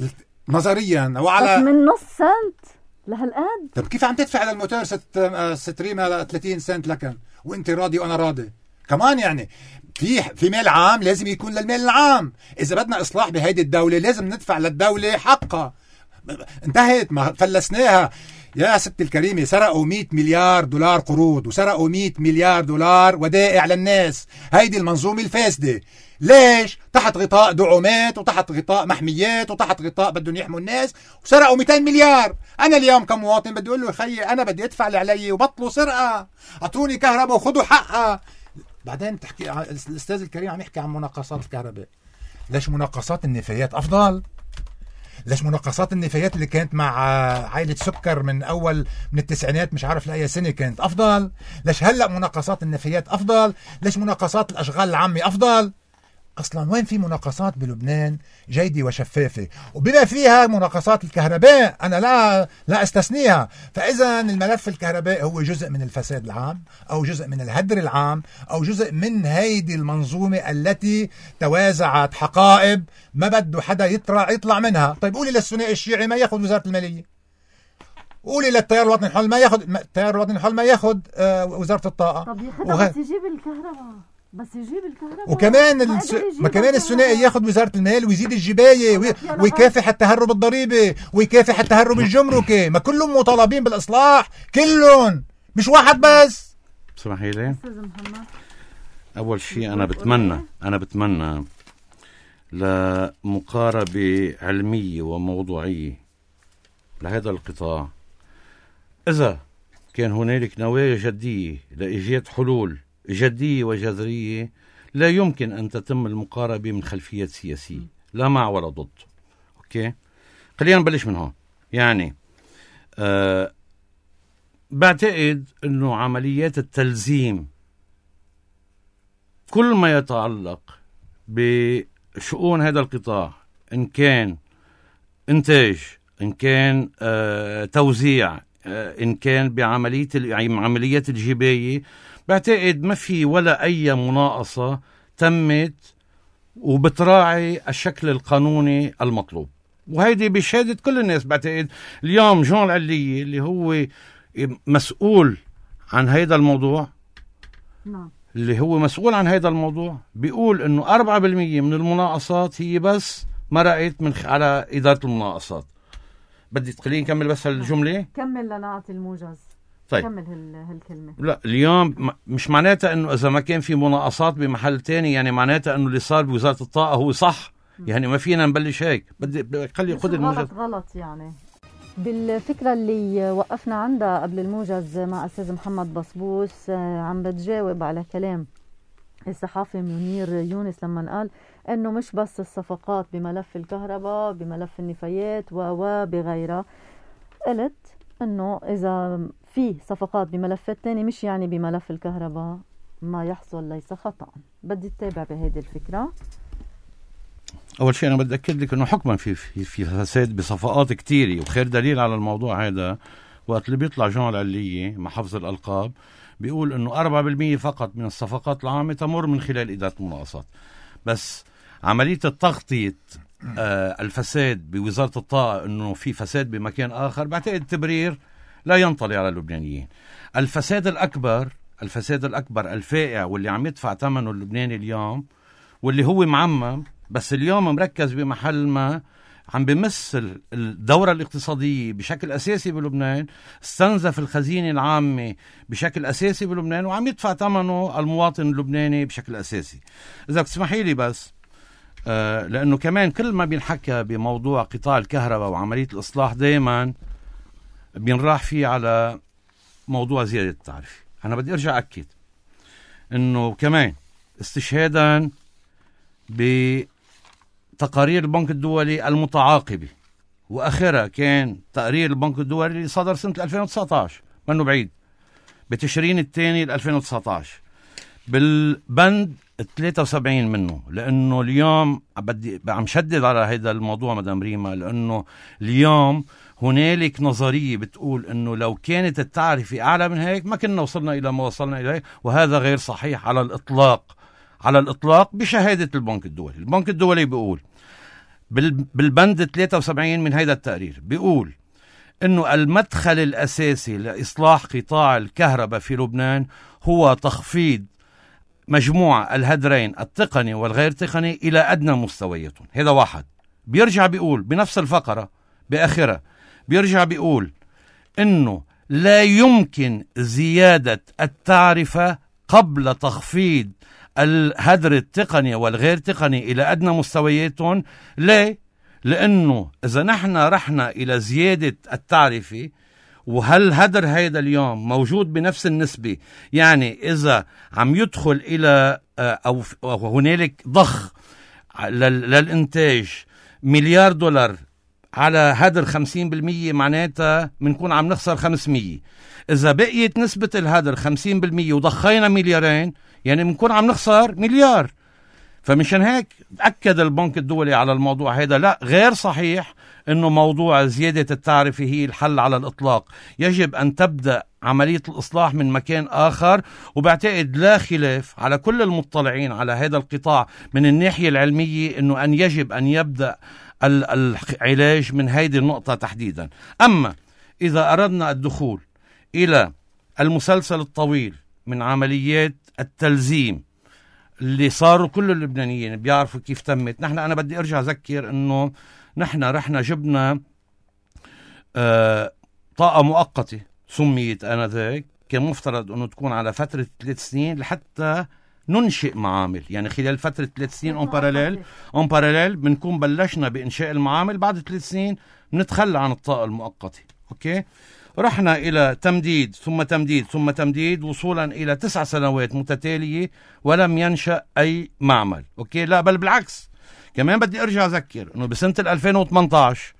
نظريا وعلى بس من نص سنت لهالقد. طب كيف عم تدفع للموتور ست ريمة 30 سنت لكن وانت راضي وانا راضي كمان؟ يعني في مال عام لازم يكون للمال العام. اذا بدنا اصلاح بهيدي الدولة لازم ندفع للدولة حقها. انتهت، ما فلسناها يا ست الكريمة. سرقوا 100 مليار دولار قروض وسرقوا 100 مليار دولار ودائع للناس. هيدي المنظومة الفاسدة. ليش؟ تحت غطاء دعومات وتحت غطاء محميات وتحت غطاء بدهم يحموا الناس، وسرقوا 200 مليار. أنا اليوم كمواطن بدي أقول له خيي أنا بدي أدفع اللي علي وبطلوا سرقة، أعطوني كهرباء وخذوا حقها. بعدين تحكي الأستاذ الكريم عم يحكي عن مناقصات الكهرباء. ليش مناقصات النفايات أفضل؟ ليش مناقصات النفايات اللي كانت مع عائلة سكر من التسعينات مش عارف لأي سنة كانت أفضل؟ ليش هلأ مناقصات النفايات أفضل؟ ليش مناقصات الأشغال العامة أفضل؟ أصلا وين في مناقصات بلبنان جيدة وشفافة؟ وبما فيها مناقصات الكهرباء أنا لا أستثنيها. فإذا الملف الكهرباء هو جزء من الفساد العام أو جزء من الهدر العام أو جزء من هيدي المنظومة التي توازعت حقائب ما بده حدا يطلع منها. طيب قولي للثنائي الشيعي ما ياخذ وزارة المالية، قولي للتيار الوطني الحر ما ياخذ وزارة الطاقة. طب ياخذها بس يجيب الكهرباء، بس يجيب الكهرباء. وكمان كمان الثنائي ياخذ وزارة المال ويزيد الجباية ويكافح التهرب الضريبي ويكافح التهرب الجمركي. ما كلهم مطالبين بالإصلاح، كلهم مش واحد بس. اسمحي لي أول شيء أنا بتمنى لمقاربة علمية وموضوعية لهذا القطاع. إذا كان هنالك نوايا جدية لإيجاد حلول جدية وجذرية لا يمكن أن تتم المقاربة من خلفيات سياسية لا مع ولا ضد. أوكي، خلينا نبلش من هون. يعني بعتقد أنه عمليات التلزيم كل ما يتعلق بشؤون هذا القطاع، إن كان إنتاج، إن كان توزيع، إن كان بعمليات الجباية، بعتقد ما في ولا أي مناقصة تمت وبتراعي الشكل القانوني المطلوب. وهيدي بشهادة كل الناس. بعتقد اليوم جون العلية اللي هو مسؤول عن هيدا الموضوع، بيقول إنه 4% من المناقصات هي بس مرقت على إدارة المناقصات. بدي تخليني نكمل بس هالجملة؟ كمل لنعطي الموجز. طيب. كمل هالكلمة. لا، اليوم مش معناتها انه اذا ما كان في مناقصات بمحل تاني يعني معناتها انه اللي صار بوزارة الطاقة هو صح. يعني ما فينا نبلش هيك. بدي خلي خذ الموجز. غلط يعني. بالفكرة اللي وقفنا عندها قبل الموجز مع أستاذ محمد بصبوس، عم بتجاوب على كلام الصحافي منير يونس لما قال انه مش بس الصفقات بملف الكهرباء، بملف النفايات وبغيرها. قلت انه اذا في صفقات بملفات تاني مش يعني بملف الكهرباء ما يحصل ليس خطأ. بدي تتابع بهذه الفكرة. اول شيء انا بدي اكد لك انه حكما في فساد بصفقات كتيرة، وخير دليل على الموضوع هذا وقت اللي بيطلع جون العلية مع حفظ الالقاب بيقول انه 4% فقط من الصفقات العامة تمر من خلال إدارة المناقصات. بس عملية التغطية الفساد بوزارة الطاقة انه في فساد بمكان اخر، بعتقد تبرير لا ينطلي على اللبنانيين. الفساد الاكبر الفساد الأكبر الفائع واللي عم يدفع ثمنه اللبناني اليوم، واللي هو معمم بس اليوم مركز بمحل ما عم بمس الدورة الاقتصادية بشكل أساسي بلبنان، استنزف الخزينة العامة بشكل أساسي بلبنان، وعم يدفع ثمنه المواطن اللبناني بشكل أساسي. إذا بتسمحي لي بس لأنه كمان كل ما بينحكى بموضوع قطاع الكهرباء وعملية الإصلاح دايما بينراح فيه على موضوع زيادة التعرفة. أنا بدي أرجع أكد أنه كمان استشهادا بتقارير البنك الدولي المتعاقبة، وآخرها كان تقرير البنك الدولي اللي صدر سنة 2019 منه بعيد بتشرين الثاني 2019 بالبند 73 منه، لأنه اليوم بدي عم شدد على هذا الموضوع مدام ريما، لأنه اليوم هنالك نظرية بتقول أنه لو كانت التعرفة أعلى من هيك ما كنا وصلنا إلى ما وصلنا إليه، وهذا غير صحيح على الإطلاق، على الإطلاق بشهادة البنك الدولي. البنك الدولي بيقول بالبند 73 من هذا التقرير بيقول أنه المدخل الأساسي لإصلاح قطاع الكهرباء في لبنان هو تخفيض مجموع الهدرين التقني والغير تقني إلى أدنى مستوياتهم. هذا واحد. بيرجع بيقول بنفس الفقرة بآخرة بيرجع بيقول إنه لا يمكن زيادة التعرفة قبل تخفيض الهدر التقني والغير تقني إلى أدنى مستوياتهم. ليه؟ لأنه إذا نحن رحنا إلى زيادة التعرفة وهل هدر هيدا اليوم موجود بنفس النسبة، يعني إذا عم يدخل إلى أو هنالك ضخ للإنتاج $1,000,000,000 على هدر 50% معناتها بنكون عم نخسر 500. إذا بقيت نسبة الهدر 50% وضخينا $2,000,000,000 يعني بنكون عم نخسر $1,000,000,000. فمشان هيك أكد البنك الدولي على الموضوع هذا. لا، غير صحيح إنه موضوع زيادة التعرفة هي الحل على الإطلاق. يجب أن تبدأ عملية الإصلاح من مكان آخر، وبعتقد لا خلاف على كل المطلعين على هذا القطاع من الناحية العلمية إنه أن يجب أن يبدأ العلاج من هذه النقطة تحديدا. أما إذا أردنا الدخول إلى المسلسل الطويل من عمليات التلزيم اللي صاروا كل اللبنانيين بيعرفوا كيف تمت، أنا بدي أرجع أذكر إنه نحن رحنا جبنا طاقة مؤقتة سميت آنذاك، كان مفترض أنه تكون على فترة 3 سنين لحتى ننشئ معامل، يعني خلال فترة 3 سنين اون باراليل بنكون بلشنا بإنشاء المعامل، بعد 3 سنين بنتخلى عن الطاقة المؤقتة. أوكي، رحنا إلى تمديد ثم تمديد ثم تمديد وصولا إلى 9 سنوات متتالية ولم ينشأ أي معمل. أوكي، لا بل بالعكس، كمان بدي أرجع أذكر أنه بسنة 2018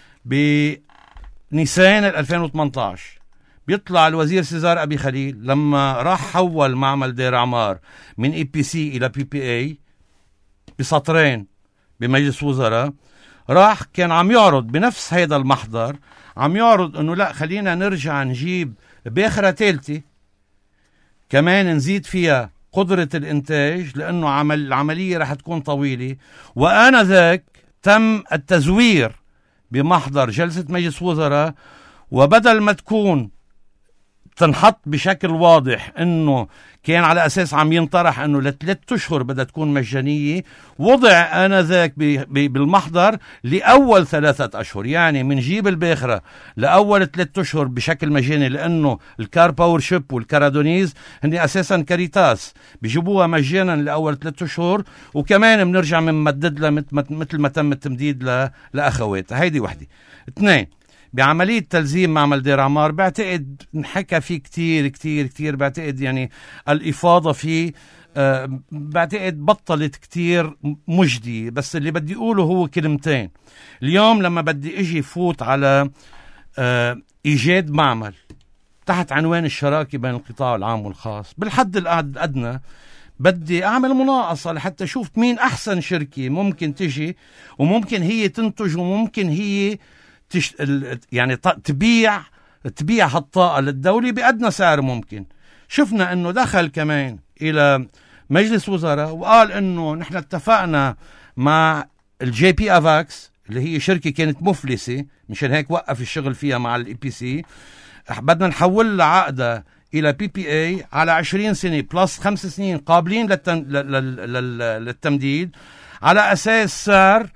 بنيسان 2018 بيطلع الوزير سيزار أبي خليل لما راح حول معمل دير عمار من EPC إلى PPA بسطرين بمجلس وزراء، راح كان عم يعرض بنفس هذا المحضر، عم يعرض أنه لا خلينا نرجع نجيب باخرة ثالثة كمان نزيد فيها قدرة الإنتاج لأنه العملية رح تكون طويلة. وآنذاك تم التزوير بمحضر جلسة مجلس وزراء، وبدل ما تكون تنحط بشكل واضح انه كان على اساس عم ينطرح انه ل3 اشهر بدها تكون مجانية، وضع آنذاك بالمحضر لأول 3 أشهر، يعني منجيب الباخرة لأول 3 أشهر بشكل مجاني، لأنه الكار باور شيب والكارادونيز هن أساسا كاريتاس بيجيبوها مجانا لأول 3 أشهر، وكمان بنرجع بنمدد لها مثل ما تم التمديد لأخوات. هيدي وحدة. 2، بعملية تلزيم معمل دير عمار بعتقد نحكى فيه كتير كتير كتير، بعتقد يعني الإفاضة فيه بعتقد بطلت كتير مجدي، بس اللي بدي أقوله هو كلمتين. اليوم لما بدي أجي فوت على إيجاد معمل تحت عنوان الشراكة بين القطاع العام والخاص، بالحد الأدنى بدي أعمل مناقصة لحتى أشوف مين أحسن شركة ممكن تجي وممكن هي تنتج وممكن هي يعني تبيع هالطاقة للدولة بأدنى سعر ممكن. شفنا أنه دخل كمان إلى مجلس وزراء وقال أنه نحن اتفقنا مع الجي بي أفاكس اللي هي شركة كانت مفلسة، مشان هيك وقف الشغل فيها مع الإي بي سي، بدنا نحول لها عقدة إلى PPA على 20 سنة بلس 5 سنين قابلين للتمديد على أساس سعر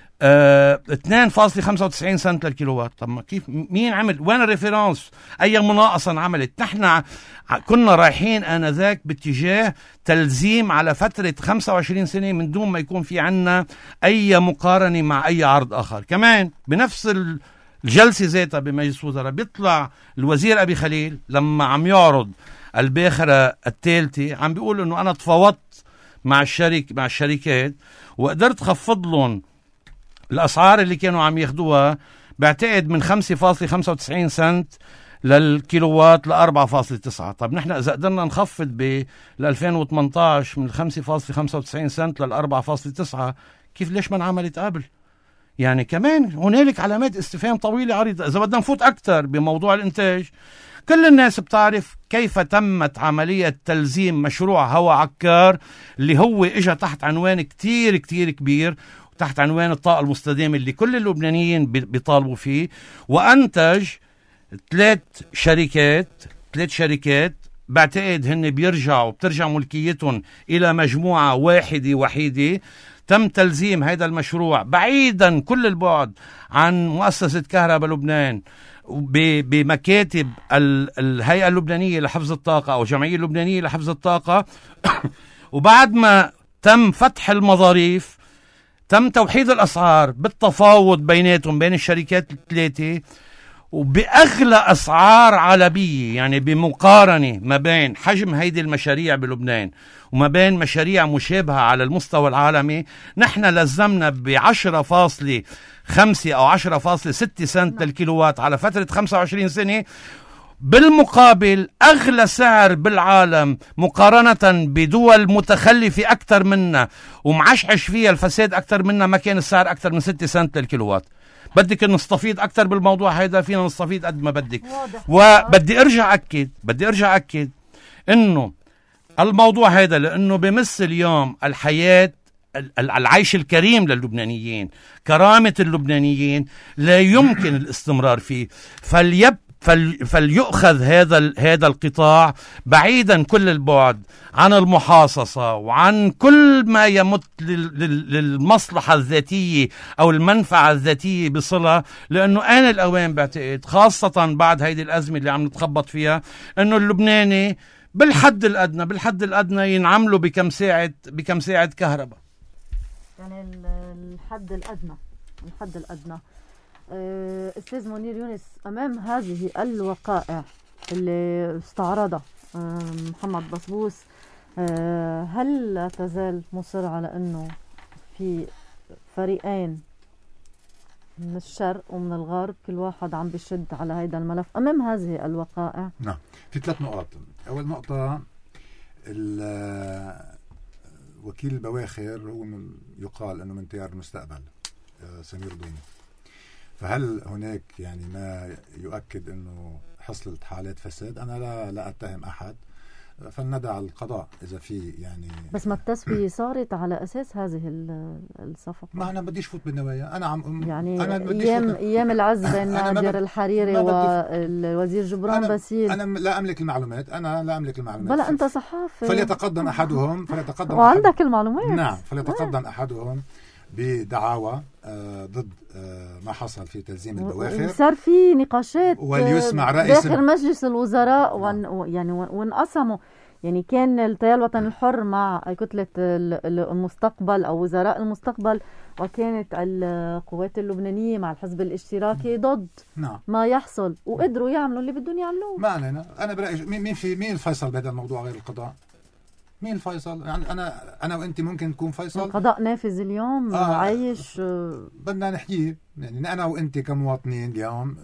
2.95 سنت للكيلووات. طب ما كيف؟ مين عمل؟ وين الريفرنس؟ أي مناقصة انعملت؟ نحن كنا رايحين آنذاك باتجاه تلزيم على فترة 25 سنة من دون ما يكون في عنا أي مقارنة مع أي عرض آخر. كمان بنفس الجلسة ذاتها بمجلس الوزراء بيطلع الوزير أبي خليل لما عم يعرض الباخرة الثالثة عم بيقول إنه أنا تفاوضت مع الشركات وقدرت خفض لهم الأسعار اللي كانوا عم ياخدوها بعتقد من 5.95 سنت للكيلووات ل 4.9. طب نحن إذا قدرنا نخفض ب 2018 من 5.95 سنت لل 4.9 كيف ليش ما انعملت قبل؟ يعني كمان هنالك علامات استفهام طويلة عريضة. إذا بدنا نفوت أكتر بموضوع الإنتاج، كل الناس بتعرف كيف تمت عملية تلزيم مشروع هوا عكار اللي هو إجا تحت عنوان كتير كتير كبير، تحت عنوان الطاقة المستدامة اللي كل اللبنانيين بيطالبوا فيه، وأنتج 3 شركات بعتقد هن بترجع ملكيتهم إلى مجموعة واحدة وحيدة. تم تلزيم هذا المشروع بعيدا كل البعد عن مؤسسة كهرباء لبنان بمكاتب الهيئة اللبنانية لحفظ الطاقة أو الجمعية اللبنانية لحفظ الطاقة. وبعد ما تم فتح المظاريف تم توحيد الأسعار بالتفاوض بيناتهم بين الشركات الثلاثة وبأغلى أسعار عالمية. يعني بمقارنة ما بين حجم هيدي المشاريع بلبنان وما بين مشاريع مشابهة على المستوى العالمي، نحن لزمنا ب10.5 أو 10.6 سنت للكيلووات على فترة 25 سنة، بالمقابل أغلى سعر بالعالم مقارنة بدول متخلفة أكثر منا ومعشعش فيها الفساد أكثر منا. ما كان السعر أكثر من 6 سنت للكيلووات. بدك نستفيد أكثر بالموضوع هيدا، فينا نستفيد قد ما بدك. وبدي أرجع أكد إنه الموضوع هيدا لأنه بمس اليوم الحياة، العيش الكريم للبنانيين، كرامة اللبنانيين، لا يمكن الاستمرار فيه. فليؤخذ هذا القطاع بعيدا كل البعد عن المحاصصة وعن كل ما يمت للمصلحة الذاتية أو المنفعة الذاتية بصلة، لأنه آن الأوان بعتقد خاصة بعد هيدي الأزمة اللي عم نتخبط فيها أنه اللبناني بالحد الأدنى ينعملوا بكم ساعة كهرباء. يعني الحد الأدنى. أستاذ منير يونس، أمام هذه الوقائع اللي استعرضها محمد بصبوس، هل لا تزال مصر على أنه في فريقين من الشرق ومن الغرب كل واحد عم بيشد على هذا الملف أمام هذه الوقائع؟ نعم، في 3 نقاط. أول نقطة، وكيل البواخر هو يقال أنه من تيار المستقبل سمير ضيني، فهل هناك يعني ما يؤكد أنه حصلت حالات فساد؟ أنا لا أتهم أحد، فلندع القضاء إذا في يعني. بس ما التسوية صارت على أساس هذه الصفقة. ما أنا بديش فوت بالنوايا. أنا يعني أيام العز بين نادر الحريري والوزير جبران باسيل. أنا لا أملك المعلومات. بلا أنت صحافي. فليتقدم أحدهم وعندك المعلومات. نعم، فليتقدم أحدهم بدعاوى ضد ما حصل في تلزيم البواخر. صار في نقاشات وليسمع داخل مجلس الوزراء يعني وانقسموا. يعني كان التيار الوطني الحر مع كتلة المستقبل أو وزراء المستقبل، وكانت القوات اللبنانية مع الحزب الاشتراكي ضد ما يحصل، وقدروا يعملوا اللي بدهم يعملوه. ما علينا. أنا برأيي مين الفيصل بهذا الموضوع غير القضاء؟ مين الفيصل؟ يعني أنا وأنت ممكن نكون فيصل. القضاء نافذ اليوم عايش. بدنا نحكيه يعني أنا وأنت كمواطنين اليوم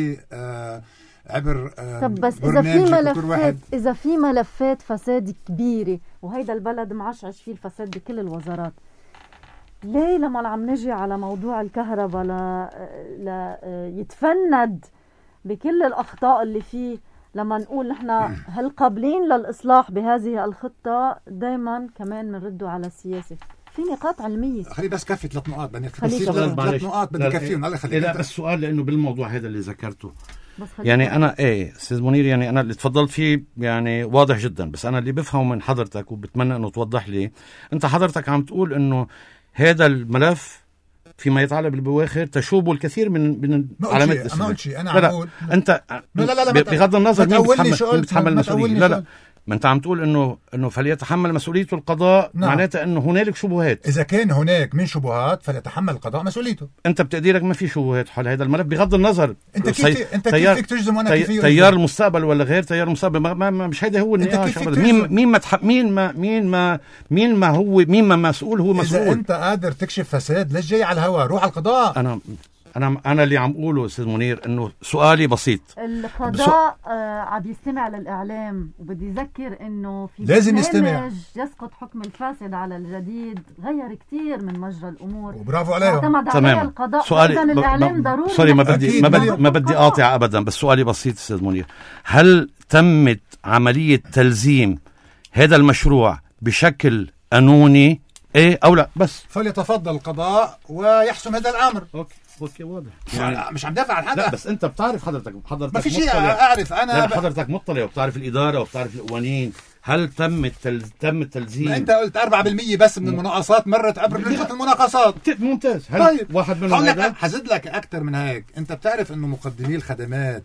عبر طب بس إذا في ملفات فساد كبيرة وهيدا البلد معشعش فيه الفساد بكل الوزارات، ليه لما عم نجي على موضوع الكهرباء لا يتفند بكل الأخطاء اللي فيه؟ لما نقول نحن هل قابلين للإصلاح بهذه الخطة، دايما كمان بنردوا على السياسة. في نقاط علمية. خلي بس كفي 3 نقاط. 3 نقاط بدي كفيهم. لا السؤال لأنه بالموضوع هذا اللي ذكرته يعني انا استاذ منير، يعني انا اللي تفضلت فيه يعني واضح جدا، بس انا اللي بفهمه من حضرتك وبتمنى انه توضح لي، انت حضرتك عم تقول انه هذا الملف فيما يتعلق بالبواخر تشوبه الكثير من علامات الاستثناء. ما قلت شيء، انا عم اقول انت لا بغض النظر مين بيتحمل المسؤوليه. لا ما انت عم تقول انه فليتحمل مسؤوليته القضاء. نعم. معناتها انه هنالك شبهات. اذا كان هناك من شبهات فليتحمل القضاء مسؤوليته. انت بتقديرك ما في شبهات حول هذا الملف بغض النظر انت كيف فيك تجزم وانا كيف تيار المستقبل ولا غير تيار المستقبل؟ مش هيدا هو النقاش. مين ما مسؤول هو مسؤول. اذا انت قادر تكشف فساد ليش جاي على الهواء؟ روح على القضاء. أنا اللي عم أقوله أستاذ منير إنه سؤالي بسيط. القضاء عم يستمع للإعلام، وبدي أذكر إنه في لازم يستمع. يسقط حكم الفاسد على الجديد غير كتير من مجرى الأمور، وبرافو عليهم. تمام. القضاء سؤالي الإعلام ضروري. سوري ما بدي قاطع أبدا، بس سؤالي بسيط أستاذ منير، هل تمت عملية تلزيم هذا المشروع بشكل قانوني أو لا؟ بس فليتفضل القضاء ويحسم هذا الأمر. اوكي واضح. يعني مش عم دافع عن حدا. لا بس انت بتعرف حضرتك ما في شيء اعرف انا. حضرتك مطلع وبتعرف الاداره وبتعرف القوانين. هل تم التلزيم؟ انت قلت 4% بس من المناقصات مرت عبر لجنه المناقصات. ممتاز. هل طيب واحد منهم هذا؟ حزد لك اكثر من هيك. انت بتعرف انه مقدمي الخدمات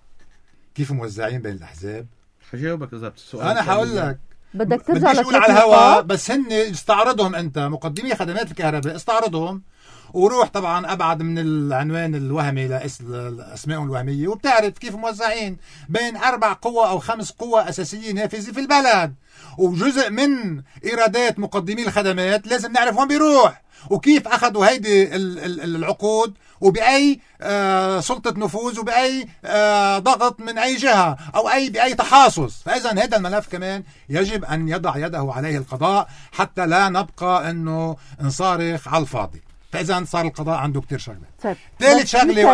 كيف موزعين بين الاحزاب؟ حجاوبك اذا السؤال. انا حقول لك بدك ترجع على الهواء، بس هن استعرضهم. انت مقدمي خدمات الكهرباء استعرضهم، وروح طبعا ابعد من العنوان الوهمي لاسمائهم الوهميه، وبتعرف كيف موزعين بين 4 قوى او 5 قوى اساسيه نافذه في البلد. وجزء من ايرادات مقدمي الخدمات لازم نعرف وين بيروح وكيف اخذوا هيدي العقود، وباي سلطه نفوذ، وباي ضغط من اي جهه او باي تحاصص. فاذا هذا الملف كمان يجب ان يضع يده عليه القضاء حتى لا نبقى انه نصارخ على الفاضي. فاذا صار القضاء عنده كتير شغله. ثالث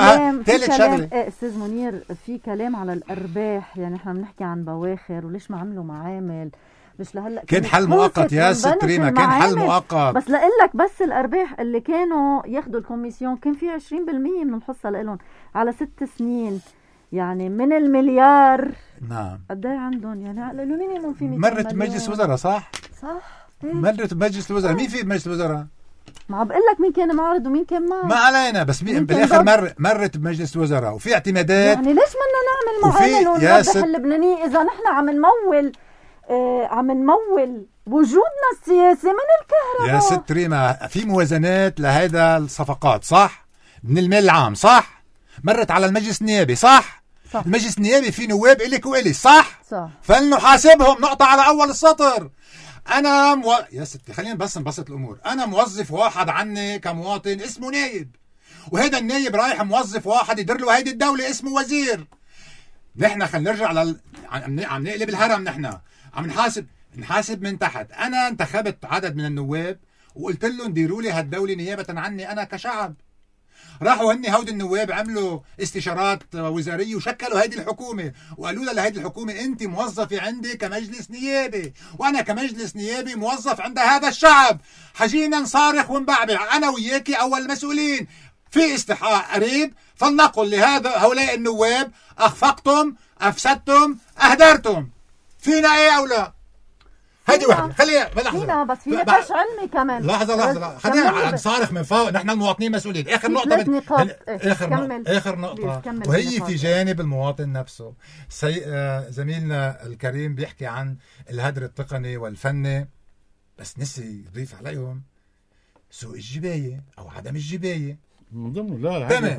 شغله استاذ منير، في كلام على الارباح. يعني احنا بنحكي عن بواخر وليش ما عملوا معامل، مش لهلا كان حل مؤقت يا ست ريما، كان حل مؤقت. بس لقلك بس الارباح اللي كانوا ياخذوا الكوميسيون كان في 20% من الحصه لهم على 6 سنين، يعني من المليار. نعم. قد ايه عندهم؟ يعني قالوا مينيموم في 200 مرت بمجلس وزراء. صح مرت بمجلس الوزراء. مين في مجلس الوزراء؟ ما عم بقول لك مين كان معارض ومين كان معه. ما علينا، بس بالاخر مرت بمجلس الوزراء وفي اعتمادات. يعني ليش بدنا نعمل معامل ونوضح اللبنانيين اذا نحن عم نمول وجودنا السياسي من الكهرباء؟ يا ست ريما، في موازنات لهذا الصفقات صح؟ من المال العام صح؟ مرت على المجلس النيابي صح؟ المجلس النيابي في نواب إلك وإلي صح؟ فلنحاسبهم نقطة على أول السطر. يا ستي خلينا بس نبسط الأمور. أنا موظف واحد عني كمواطن اسمه نايب، وهذا النايب رايح موظف واحد يدير له هيدي الدولة اسمه وزير. نحن خلينا نرجع عم نقلب الهرم. نحن عم نحاسب من تحت. أنا انتخبت عدد من النواب وقلت لهم ديروا لي هالدولة نيابة عني أنا كشعب. راحوا هودي النواب عملوا استشارات وزاريه وشكلوا هيدي الحكومه، وقالوا لها لهيدي الحكومه انت موظفه عندي كمجلس نيابي، وانا كمجلس نيابي موظف عند هذا الشعب. حجينا نصارخ ونبعبع انا وياكي اول المسؤولين في استحقاق قريب، فلنقل لهذا هؤلاء النواب اخفقتم، افسدتم، اهدرتم. فينا ايه او لا؟ هيدي وحده. خلينا لحظه بس في نقاش علمي كمان. لحظه خلينا نصارخ من فوق. نحن المواطنين مسؤولين. اخر نقطه وهي في جانب المواطن نفسه. زميلنا الكريم بيحكي عن الهدر التقني والفني، بس نسي يضيف عليهم سوء الجبايه او عدم الجبايه من ضمنه. لا تمام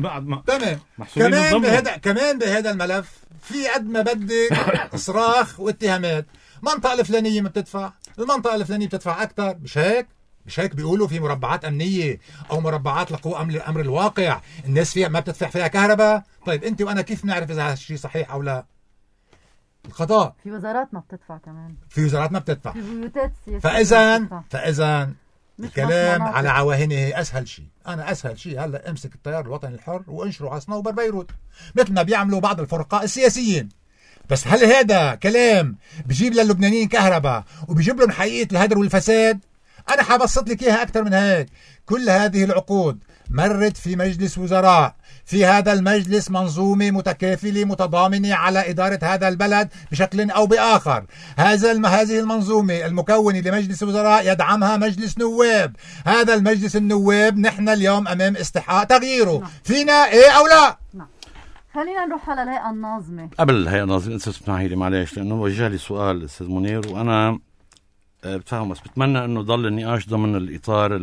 كمان بهذا الملف في قد ما بدك صراخ واتهامات. المنطقة الفلانية ما بتدفع، المنطقة الفلانية بتدفع أكثر. مش هيك بيقولوا في مربعات أمنية أو مربعات لقوى أمر الواقع الناس فيها ما بتدفع فيها كهرباء. طيب أنت وأنا كيف نعرف إذا هالشيء صحيح أو لا؟ القضاء. في وزارات ما بتدفع كمان، في وزارات ما بتدفع، في بيوتات سياسية. فإذا الكلام على عواهنه أسهل شيء. أنا أسهل شيء هلا امسك التيار الوطني الحر وانشره على صنوبر بيروت مثل ما بيعملوا بعض الفرقاء السياسيين. بس هل هذا كلام بجيب للبنانيين كهرباء وبيجيب لهم حقيقة الهدر والفساد؟ أنا حبسط لك إياها أكثر من هيك. كل هذه العقود مرت في مجلس وزراء. في هذا المجلس منظومة متكافلة متضامنة على إدارة هذا البلد بشكل أو بآخر. هذه المنظومة المكونة لمجلس وزراء يدعمها مجلس نواب. هذا المجلس النواب نحن اليوم أمام استحقاق تغييره. فينا إيه أو لا؟ خلينا نروح على الهيئة الناظمة. قبل الهيئة الناظمة اسمحي لي معلش، لأنه وجه لي سؤال أستاذ منير وأنا بتفهم، بس بتمنى أنه ضل النقاش ضمن الإطار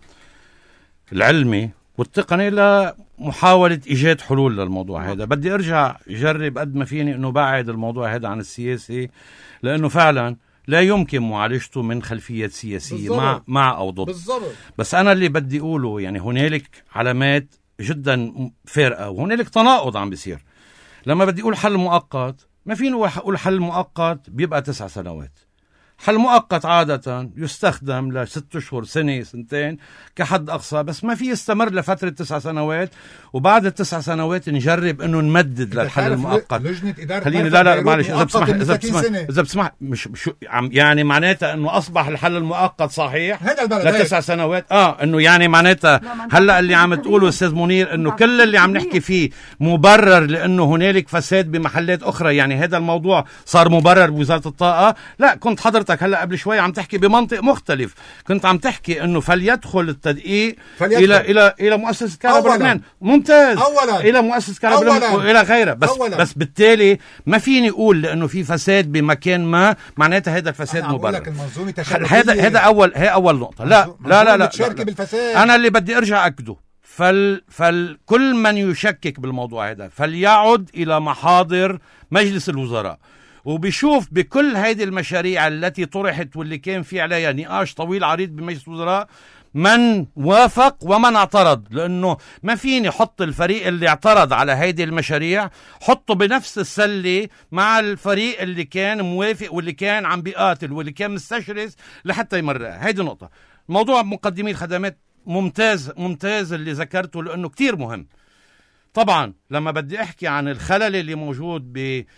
العلمي والتقني لمحاولة إيجاد حلول للموضوع هذا. بدي أرجع أجرب قد ما فيني أنه بعد الموضوع هذا عن السياسي، لأنه فعلا لا يمكن معالجته من خلفية سياسية مع أو ضد. بالضبط. بس أنا اللي بدي أقوله يعني هنالك علامات جدا فارقة وهنالك تناقض عم بيصير. لما بدي أقول حل مؤقت، ما فيني أقول حل مؤقت بيبقى 9 سنوات. حل مؤقت عادة يستخدم ل6 أشهر، سنة، سنتين كحد أقصى، بس ما في يستمر لفترة 9 سنوات، وبعد ال9 سنوات نجرب إنه نمدد للحل المؤقت. خليني لا معلش إذا بسمح مش يعني معناتها إنه أصبح الحل المؤقت صحيح ل9 سنوات. إنه يعني معناتها هلا اللي عم تقوله أستاذ منير إنه كل اللي عم نحكي فيه مبرر لأنه هنالك فساد بمحلات أخرى، يعني هذا الموضوع صار مبرر بوزارة الطاقة. لا، كنت حضرتك هلا قبل شوي عم تحكي بمنطق مختلف، كنت عم تحكي انه فليدخل التدقيق الى مؤسسه كهرباء لبنان. ممتاز. الى مؤسسه كهرباء لبنان والى غيرها. بس بالتالي ما فيني اقول لانه في فساد بمكان ما معناتها هذا الفساد مبرر. هذا اول نقطه. لا انا اللي بدي ارجع اكده، فكل من يشكك بالموضوع هذا فليعد الى محاضر مجلس الوزراء وبيشوف بكل هذه المشاريع التي طرحت واللي كان في عليها نقاش طويل عريض بمجلس الوزراء من وافق ومن اعترض. لأنه ما فيني حط الفريق اللي اعترض على هذه المشاريع حطه بنفس السلة مع الفريق اللي كان موافق واللي كان عم بيقاتل واللي كان مستشرس لحتى يمرقها. هيدي نقطة. موضوع مقدمي الخدمات ممتاز اللي ذكرته لأنه كتير مهم. طبعا لما بدي أحكي عن الخلل اللي موجود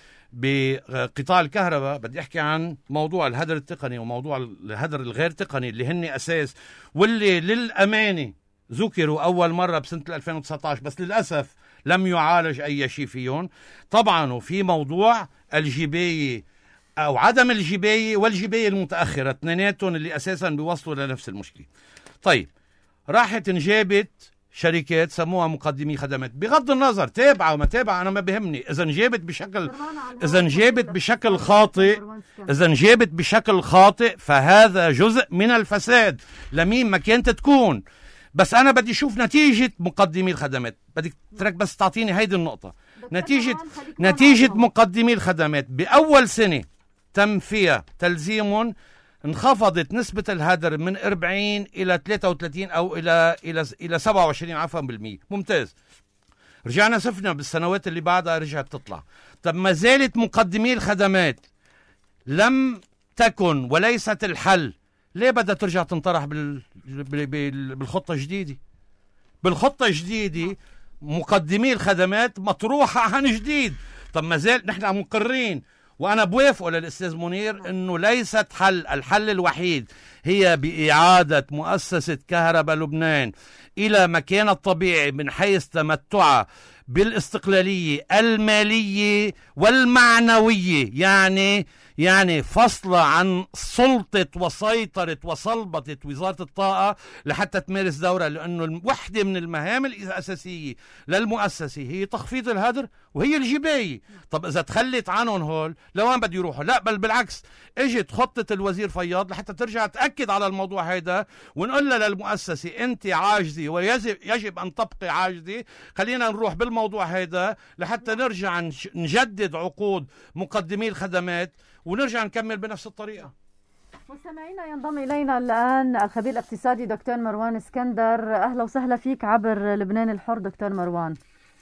بقطاع الكهرباء بدي أحكي عن موضوع الهدر التقني وموضوع الهدر الغير تقني اللي هن أساس واللي للأمانة ذكروا أول مرة بسنة 2019 بس للأسف لم يعالج أي شيء فيهم. طبعا وفي موضوع الجباية أو عدم الجباية والجباية المتأخرة، اثنيناتهم اللي أساسا بيوصلوا لنفس المشكلة. طيب راحت انجابت شركات سموها مقدمي خدمات، بغض النظر تابعة وما تابعة أنا ما بهمني. إذا انجابت بشكل خاطئ فهذا جزء من الفساد لمين ما كانت تكون. بس أنا بدي أشوف نتيجة مقدمي الخدمات. بدك ترك بس تعطيني هيدي النقطة. نتيجة مقدمي الخدمات بأول سنة تم فيها تلزيمهم انخفضت نسبة الهدر من 40 إلى 33 أو إلى 27 عفوا بالمية. ممتاز. رجعنا سفنا بالسنوات اللي بعدها رجعت تطلع. طب ما زالت مقدمي الخدمات لم تكن وليست الحل. ليه بدها ترجع تنطرح بالخطة الجديدة؟ بالخطة الجديدة مقدمي الخدمات مطروحة عن جديد. طب ما زال نحن مقرين وأنا بوافق للأستاذ منير أنه ليست الحل الوحيد هي بإعادة مؤسسة كهرباء لبنان إلى مكان الطبيعي من حيث تمتعها بالاستقلالية المالية والمعنوية، يعني فصل عن سلطة وسيطرة وصلبة وزارة الطاقة لحتى تمارس دورها. لأنه واحدة من المهام الأساسية للمؤسسة هي تخفيض الهدر وهي الجباية. طب إذا تخلت عنهم هول لوين بده يروحوا؟ لا بل بالعكس، اجت خطة الوزير فياض لحتى ترجع تأكد على الموضوع هيدا ونقول للمؤسسة أنت عاجزة ويجب أن تبقي عاجزة. خلينا نروح بالموضوع هيدا لحتى نرجع نجدد عقود مقدمي الخدمات ونرجع نكمل بنفس الطريقة. مستمعينا ينضم إلينا الآن الخبير الاقتصادي دكتور مروان اسكندر. أهلا وسهلا فيك عبر لبنان الحر دكتور مروان.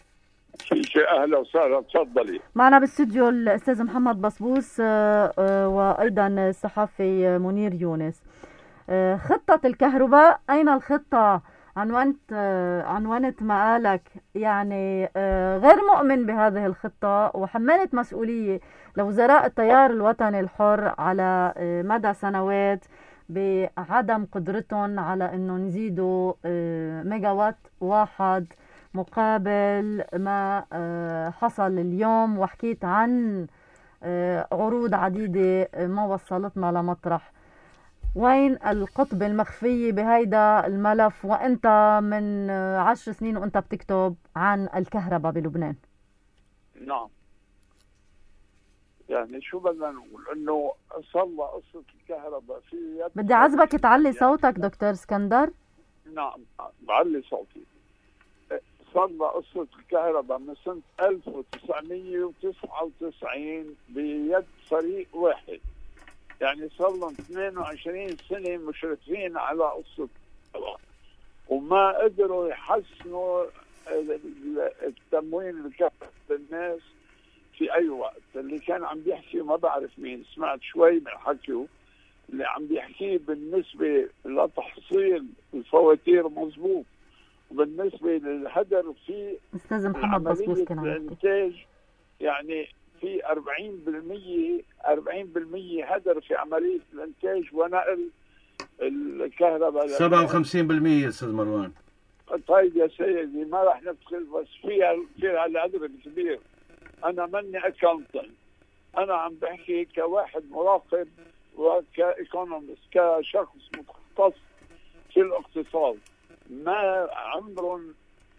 أهلا وسهلا، تفضلي. معنا بالاستوديو الأستاذ محمد بصبوس وأيضا الصحفي منير يونس. خطة الكهرباء، أين الخطة؟ عنونت مقالك يعني غير مؤمن بهذه الخطة وحملت مسؤولية لوزراء التيار الوطني الحر على مدى سنوات بعدم قدرتهم على انه نزيدوا ميجا وات واحد مقابل ما حصل اليوم. وحكيت عن عروض عديدة ما وصلتنا لمطرح. وين القطب المخفية بهيدا الملف وانت من 10 سنين وانت بتكتب عن الكهرباء بلبنان؟ نعم، يعني شو بدنا نقول، انه صار قصة الكهرباء في بدي عزبك تعلي صوتك دكتور اسكندر. نعم بعلي صوتي. صار قصة الكهرباء من سنة 1999 بيد فريق واحد، يعني صار لهم 22 سنة مشرفين على قصة الكهرباء وما قدروا يحسنوا التموين الكهرباء للناس في أي وقت. اللي كان عم بيحكي ما بعرف مين، سمعت شوي من حكيه اللي عم بيحكيه بالنسبة لتحصيل الفواتير مظبوط، وبالنسبة للهدر في أستاذ محمد بصبوس كان الإنتاج يعني في 40% هدر في عملية الإنتاج ونقل الكهرباء. 57% أستاذ مروان. طيب يا سيدي ما راح ندخل، بس فيها الهدر الكبير. أنا مني أكاونتنت، أنا عم بحكي كواحد مراقب وكإيكونومست، كشخص مختص في الاقتصاد. ما عمرهم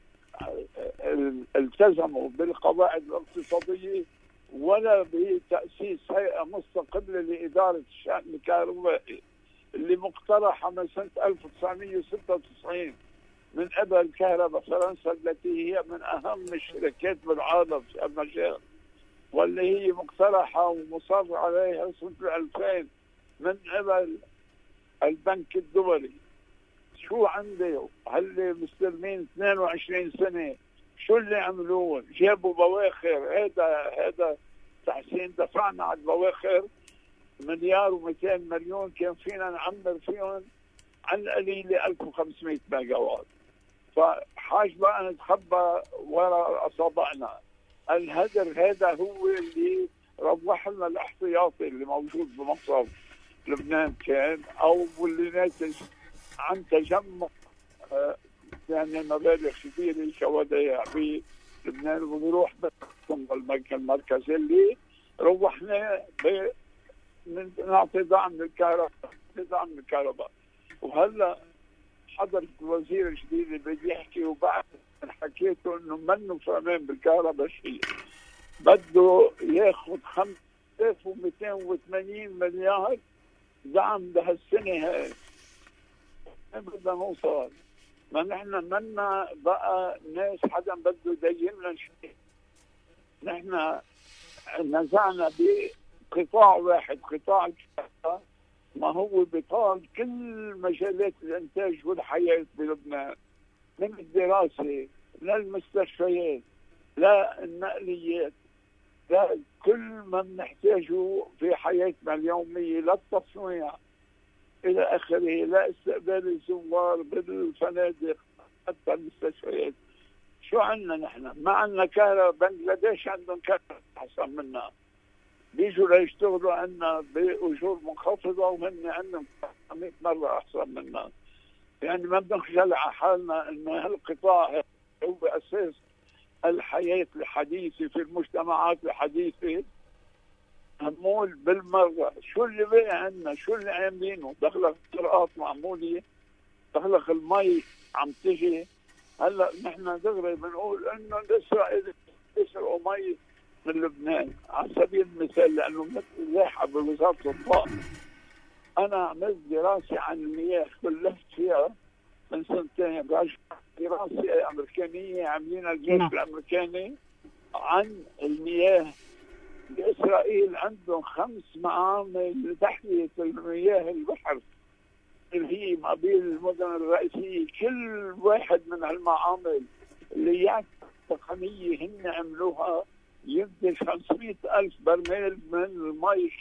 التزموا بالقواعد الاقتصادية ولا بتأسيس هيئة مستقلة لإدارة الشأن الكهربائي اللي مقترحة من سنة 1996 من قبل كهرباء فرنسا التي هي من أهم الشركات بالعالم في المجال، واللي هي مقترحة ومصر عليها سنة 2000 من قبل البنك الدولي. شو عندي هاللي مستلمين 22 سنة شو اللي عملوه؟ جابوا بواخر. هذا تحسين دفعنا على البواخر 1,200,000,000 كان فينا نعمر فيهم عن قليل 1500 ميجا وات. فحاج بقى نتخبى وراء أصابعنا. الهدر هذا هو اللي روح لنا الاحتياطي اللي موجود بمصرف لبنان كان، أو واللي ناتج عن تجمع يعني مبالغ كبيرة كودائع بلبنان وبيروح بالبنك المركزي اللي روحنا نعطي دعم للكهرباء. وهلا حضرت الوزير الجديد اللي بده يحكي، وبعد حكيته انه منه فهمان بالكهرباء شيء، بده ياخذ 5280 مليار دعم بهالسنه هاي. بدنا نوصل، ما نحن منا بقى ناس حدا بده يدين لنا شيء. نحن نزعنا بقطاع واحد، قطاع الكهرباء، ما هو بطال كل مجالات الانتاج والحياه بلبنان، من الدراسه للمستشفيات للنقليات، لا كل ما بنحتاجه في حياتنا اليوميه، للتصنيع الى اخره، لا استقبال الزوار بالفنادق حتى المستشفيات. شو عندنا نحن؟ ما عندنا كهرباء. بنغلاديش عندهم كهرباء احسن منا، بيجوا ليشتغلوا عندنا باجور منخفضه وهن عندهم 100 مره احسن منا. يعني ما بنخجل على حالنا انه هالقطاع هو اساس الحياه الحديثه في المجتمعات الحديثه. همول بالمره شو اللي بقى عندنا، شو اللي عاملينه؟ دخلك طرقات معموله، دخلك المي عم تجي. هلا نحن دغري بنقول انه يسرقوا مي من لبنان على سبيل المثال، لانه مثل لاحقه بوزاره الطاقه. انا عملت دراسه عن المياه كلفت فيها من سنتين، دراسه امريكانيه عاملينها الجيش الامريكاني عن المياه باسرائيل. عندهم 5 معامل لتحليه المياه البحر اللي هي ما بين المدن الرئيسيه. كل واحد من هالمعامل اللي يعني تقنيه هن عملوها ينتج 500,000 برميل من المي.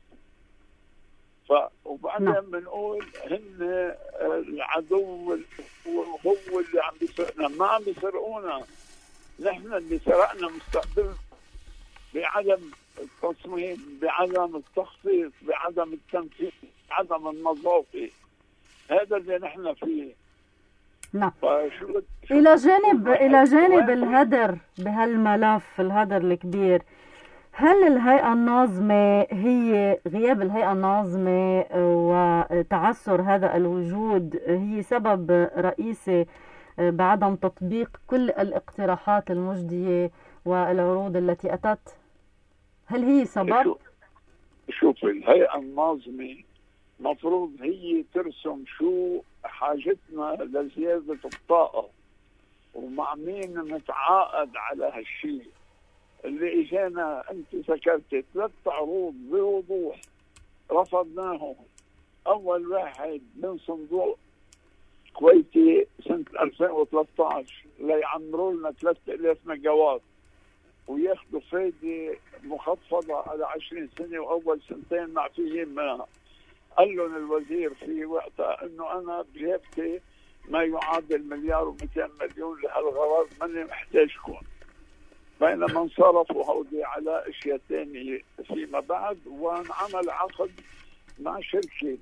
وبعدين بنقول هن العدو هو اللي عم بيسرقنا. ما عم بيسرقونا، نحن اللي سرقنا مستقبل بعدم التصميم، بعدم التخطيط، بعدم التنفيذ، عدم النظافة. هذا اللي نحن فيه. نعم. إلى جانب الهدر بهالملف، الهدر الكبير، هل الهيئة الناظمة هي غياب الهيئة الناظمة وتعثر هذا الوجود هي سبب رئيسي بعدم تطبيق كل الاقتراحات المجدية والعروض التي أتت؟ هل هي سبب؟ شوف، الهيئة الناظمة مفروض هي ترسم شو حاجتنا لزيادة الطاقة ومع مين نتعاقد على هالشيء. اللي اجانا انت ذكرت 3 عروض بوضوح رفضناهم. اول واحد من صندوق كويتي سنة 2013 ليعمروا لنا 3000 ميجا واط وياخذوا فايدة مخفضة على 20 سنة واول سنتين معفيين منها. قال لهم الوزير في وقتها انه انا بجيبتي ما يعادل 1,200 مليون لهالغرض، ماني محتاجكم. بينما انصرفوا هودي على اشياء ثانيه فيما بعد، وانعمل عقد مع شركه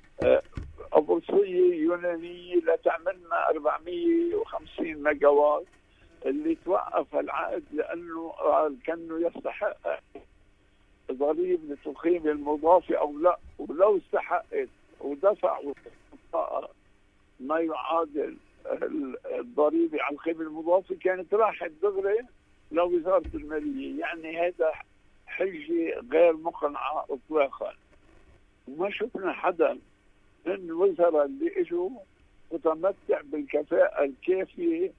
قبرصيه يونانيه لتعملنا 450 ميجا واط، اللي توقف العقد لانه كانه يستحق ضريبه القيمه المضافه او لا، ولو استحقت ودفعوا ما يعادل الضريبه على القيمه المضافه كانت راحت دغري لوزاره الماليه. يعني هذا حجه غير مقنعه اطلاقا. وما شفنا حدا من الوزراء اللي اجوا متمتع بالكفاءه الكافيه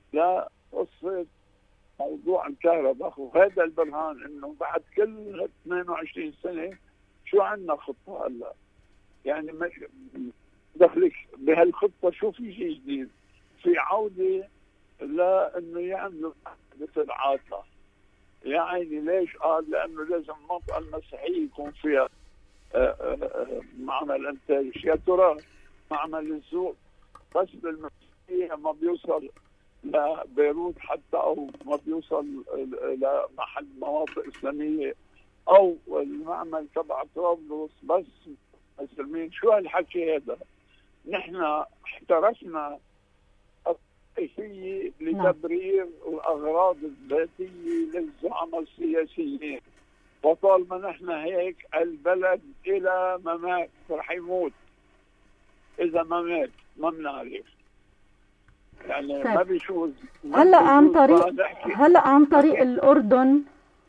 لقصه موضوع الكهرباء. وهذا البرهان انه بعد كل 22 سنه شو عندنا خطه هلا؟ يعني دخلك بهالخطه شو في شيء جديد؟ في عوده لانه يعملوا مثل عاطله. يا عيني ليش؟ قال لانه لازم المنطقه المسيحيه يكون فيها معمل انتاج. يا ترى معمل الزوق بس بالمسيحيه ما بيوصل لبيروت حتى، او ما بيوصل لمحل مناطق اسلاميه، او المعمل تبع طرابلس بس مسلمين؟ شو هالحكي هذا؟ نحن احترسنا الرئيسيه لتبرير الاغراض الذاتيه للزعماء السياسيين، وطالما نحن هيك البلد الى ممات رح يموت. اذا ما مات ما بنعرف. يعني ما بيشوز. هلا عن طريق الاردن،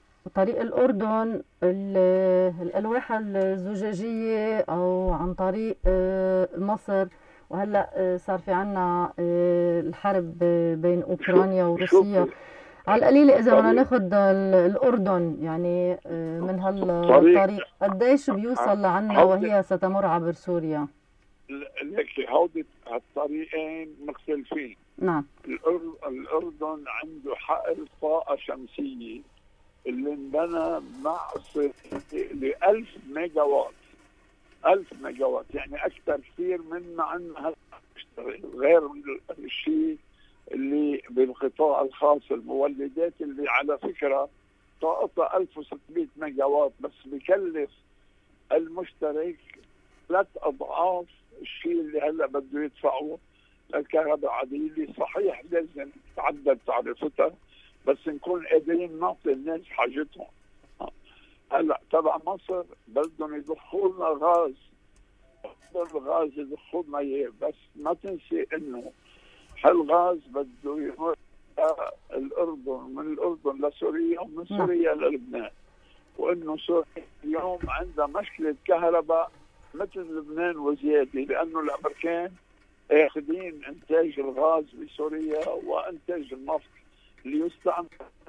الالواح الزجاجيه، او عن طريق مصر، وهلا صار في عنا الحرب بين اوكرانيا وروسيا. على القليله اذا بدنا ناخذ الاردن يعني من هالطريق قديش بيوصل لعنا وهي ستمر عبر سوريا؟ لك هودي هالطريقين مختلفين. نعم. الأردن عنده حقل طاقة شمسية اللي انبنى مع ل 1000 ميجا واط. 1000 ميجا واط يعني أكثر كثير من ما عندنا غير الشيء اللي بالقطاع الخاص، المولدات اللي على فكرة طاقتها 1600 ميجا واط، بس بكلف المشترك 3 أضعاف الشيء اللي هلا بده يدفعه الكهرباء عادية، اللي صحيح لازم تعدل تعرفتها بس نكون قادرين نعطي الناس حاجتهم. هلا تبع مصر بدهم يضخوا لنا غاز، الغاز يضخوا لنا اياه، بس ما تنسي انه هالغاز بده يمر الاردن، من الاردن لسوريا، ومن سوريا للبنان، وانه سوريا اليوم عندها مشكله كهرباء مثل لبنان وزياده، لانه الامريكان اخذين انتاج الغاز بسوريا وانتاج النفط ليستعمل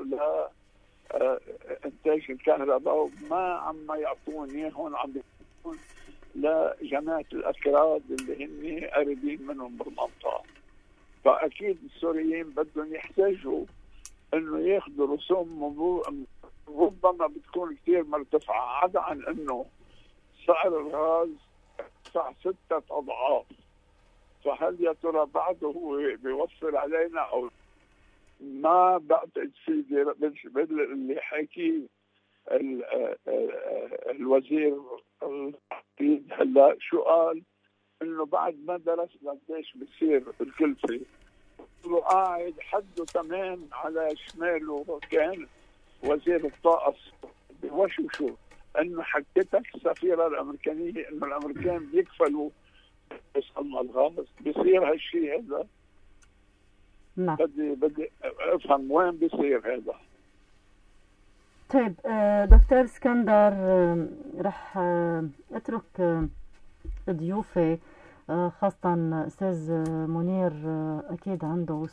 لانتاج الكهرباء، وما عم يعطون اياهم، عم يعطون لجماعه الاكراد اللي هن قريبين منهم بالمنطقه. فاكيد السوريين بدهم يحتاجوا انه ياخذوا رسوم ربما بتكون كثير مرتفعه، عدا عن انه سعر الغاز ارتفع 6 أضعاف. فهل يا ترى بعده هو بيوفر علينا او ما؟ بعتقد في اللي حكي الوزير الحفيد هلا شو قال؟ انه بعد ما درسنا قديش بصير الكلفه قاعد حده تمام على شماله كان وزير الطاقه بوشوشو انه حكتك السفيره الامريكانيه انه الامريكان بيكفلوا يصنع الغاز. بيصير هالشيء هذا؟ نعم. بدي افهم وين بيصير هذا. طيب دكتور اسكندر، رح اترك ضيوفي خاصة أستاذ منير أكيد عنده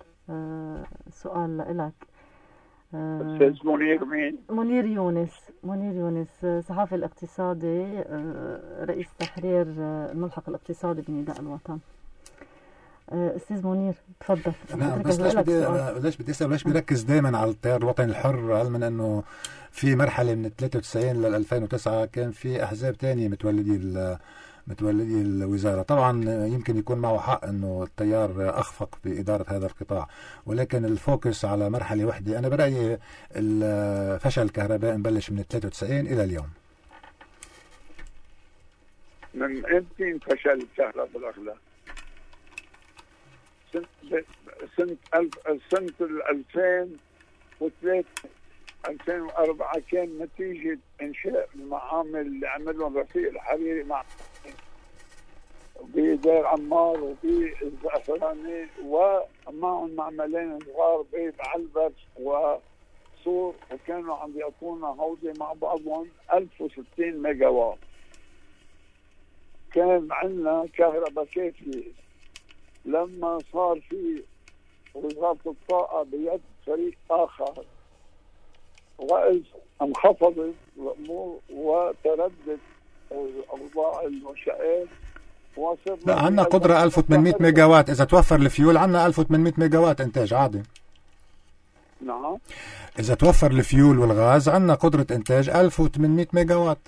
سؤال لك. أستاذ منير مين؟ منير يونس صحافي الاقتصادي، رئيس تحرير الملحق الاقتصادي بنداء الوطن. أستاذ منير تفضل. نعم، بس ليش بدي أسأل ليش بيركز دائما على التيار الوطني الحر، علما من أنه في مرحلة من 93 لل 2009 كان في أحزاب تانية متولدي الوزارة. طبعا يمكن يكون معه حق أنه التيار أخفق بإدارة هذا القطاع، ولكن الفوكس على مرحلة واحدة. أنا برأيي فشل الكهرباء مبلش من 93 إلى اليوم. من امتى فشل الكهرباء بالأغلب؟ سنة 2003 2004 كان نتيجة إنشاء المعامل اللي عملهم رفيق الحريري مع بدير عمار وبالزعفراني، ومعهم معملين صغار بعلبس وصور، وكانوا عم يعطونا هودي مع بعضهم 1060 ميجا واط. كان عندنا كهرباء كافية. لما صار في وزارة الطاقة بيد فريق آخر وإذ انخفضت الأمور وتردد أوضاع المنشآت، لا عندنا قدرة 1800 ميجا وات. إذا توفر الفيول عندنا 1800 ميجا وات إنتاج عادي. نعم، إذا توفر الفيول والغاز عندنا قدرة إنتاج 1800 ميجا وات.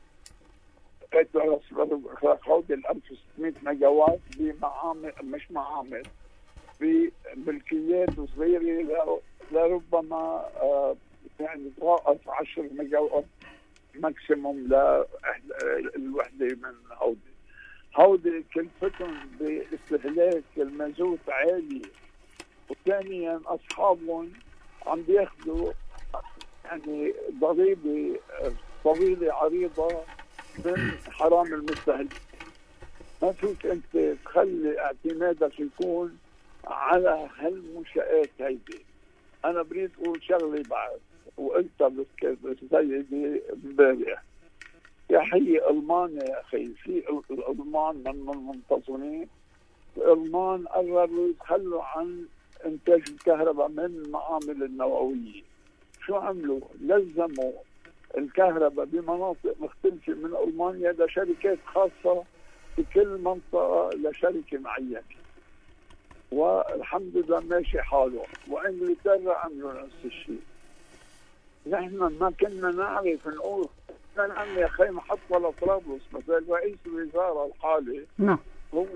خذ ال 1600 ميجا وات بمعامل، مش معامل، بملكيات صغيرة لربما يعني توقف 10 ميجا وات ماكسيموم للوحدة من هودي كلفتهم باستهلاك المازوت عالي، وثانيا أصحابهم عم بياخذوا يعني ضريبة طويلة عريضة من حرام المستهلك. ما فيك أنت تخلي اعتمادك يكون على هالمنشآت هيدي. أنا بريد أقول شغلة بعد وقلتها بالسيدة امبارح. يا حي ألمانيا يا أخي، في الألمان من المنتصرين. الألمان قرروا يتخلوا عن إنتاج الكهرباء من المعامل النووية. شو عملوا؟ لزموا الكهرباء بمناطق مختلفة من ألمانيا لشركات خاصة في كل منطقة لشركة معينة، والحمد لله ماشي حاله. وإنجلترا عملوا نفس الشيء. نحن ما كنا نعرف نقول نعم يا أخي محطة لطرابلس مثلا. رئيس الوزراء الحالي نعم هو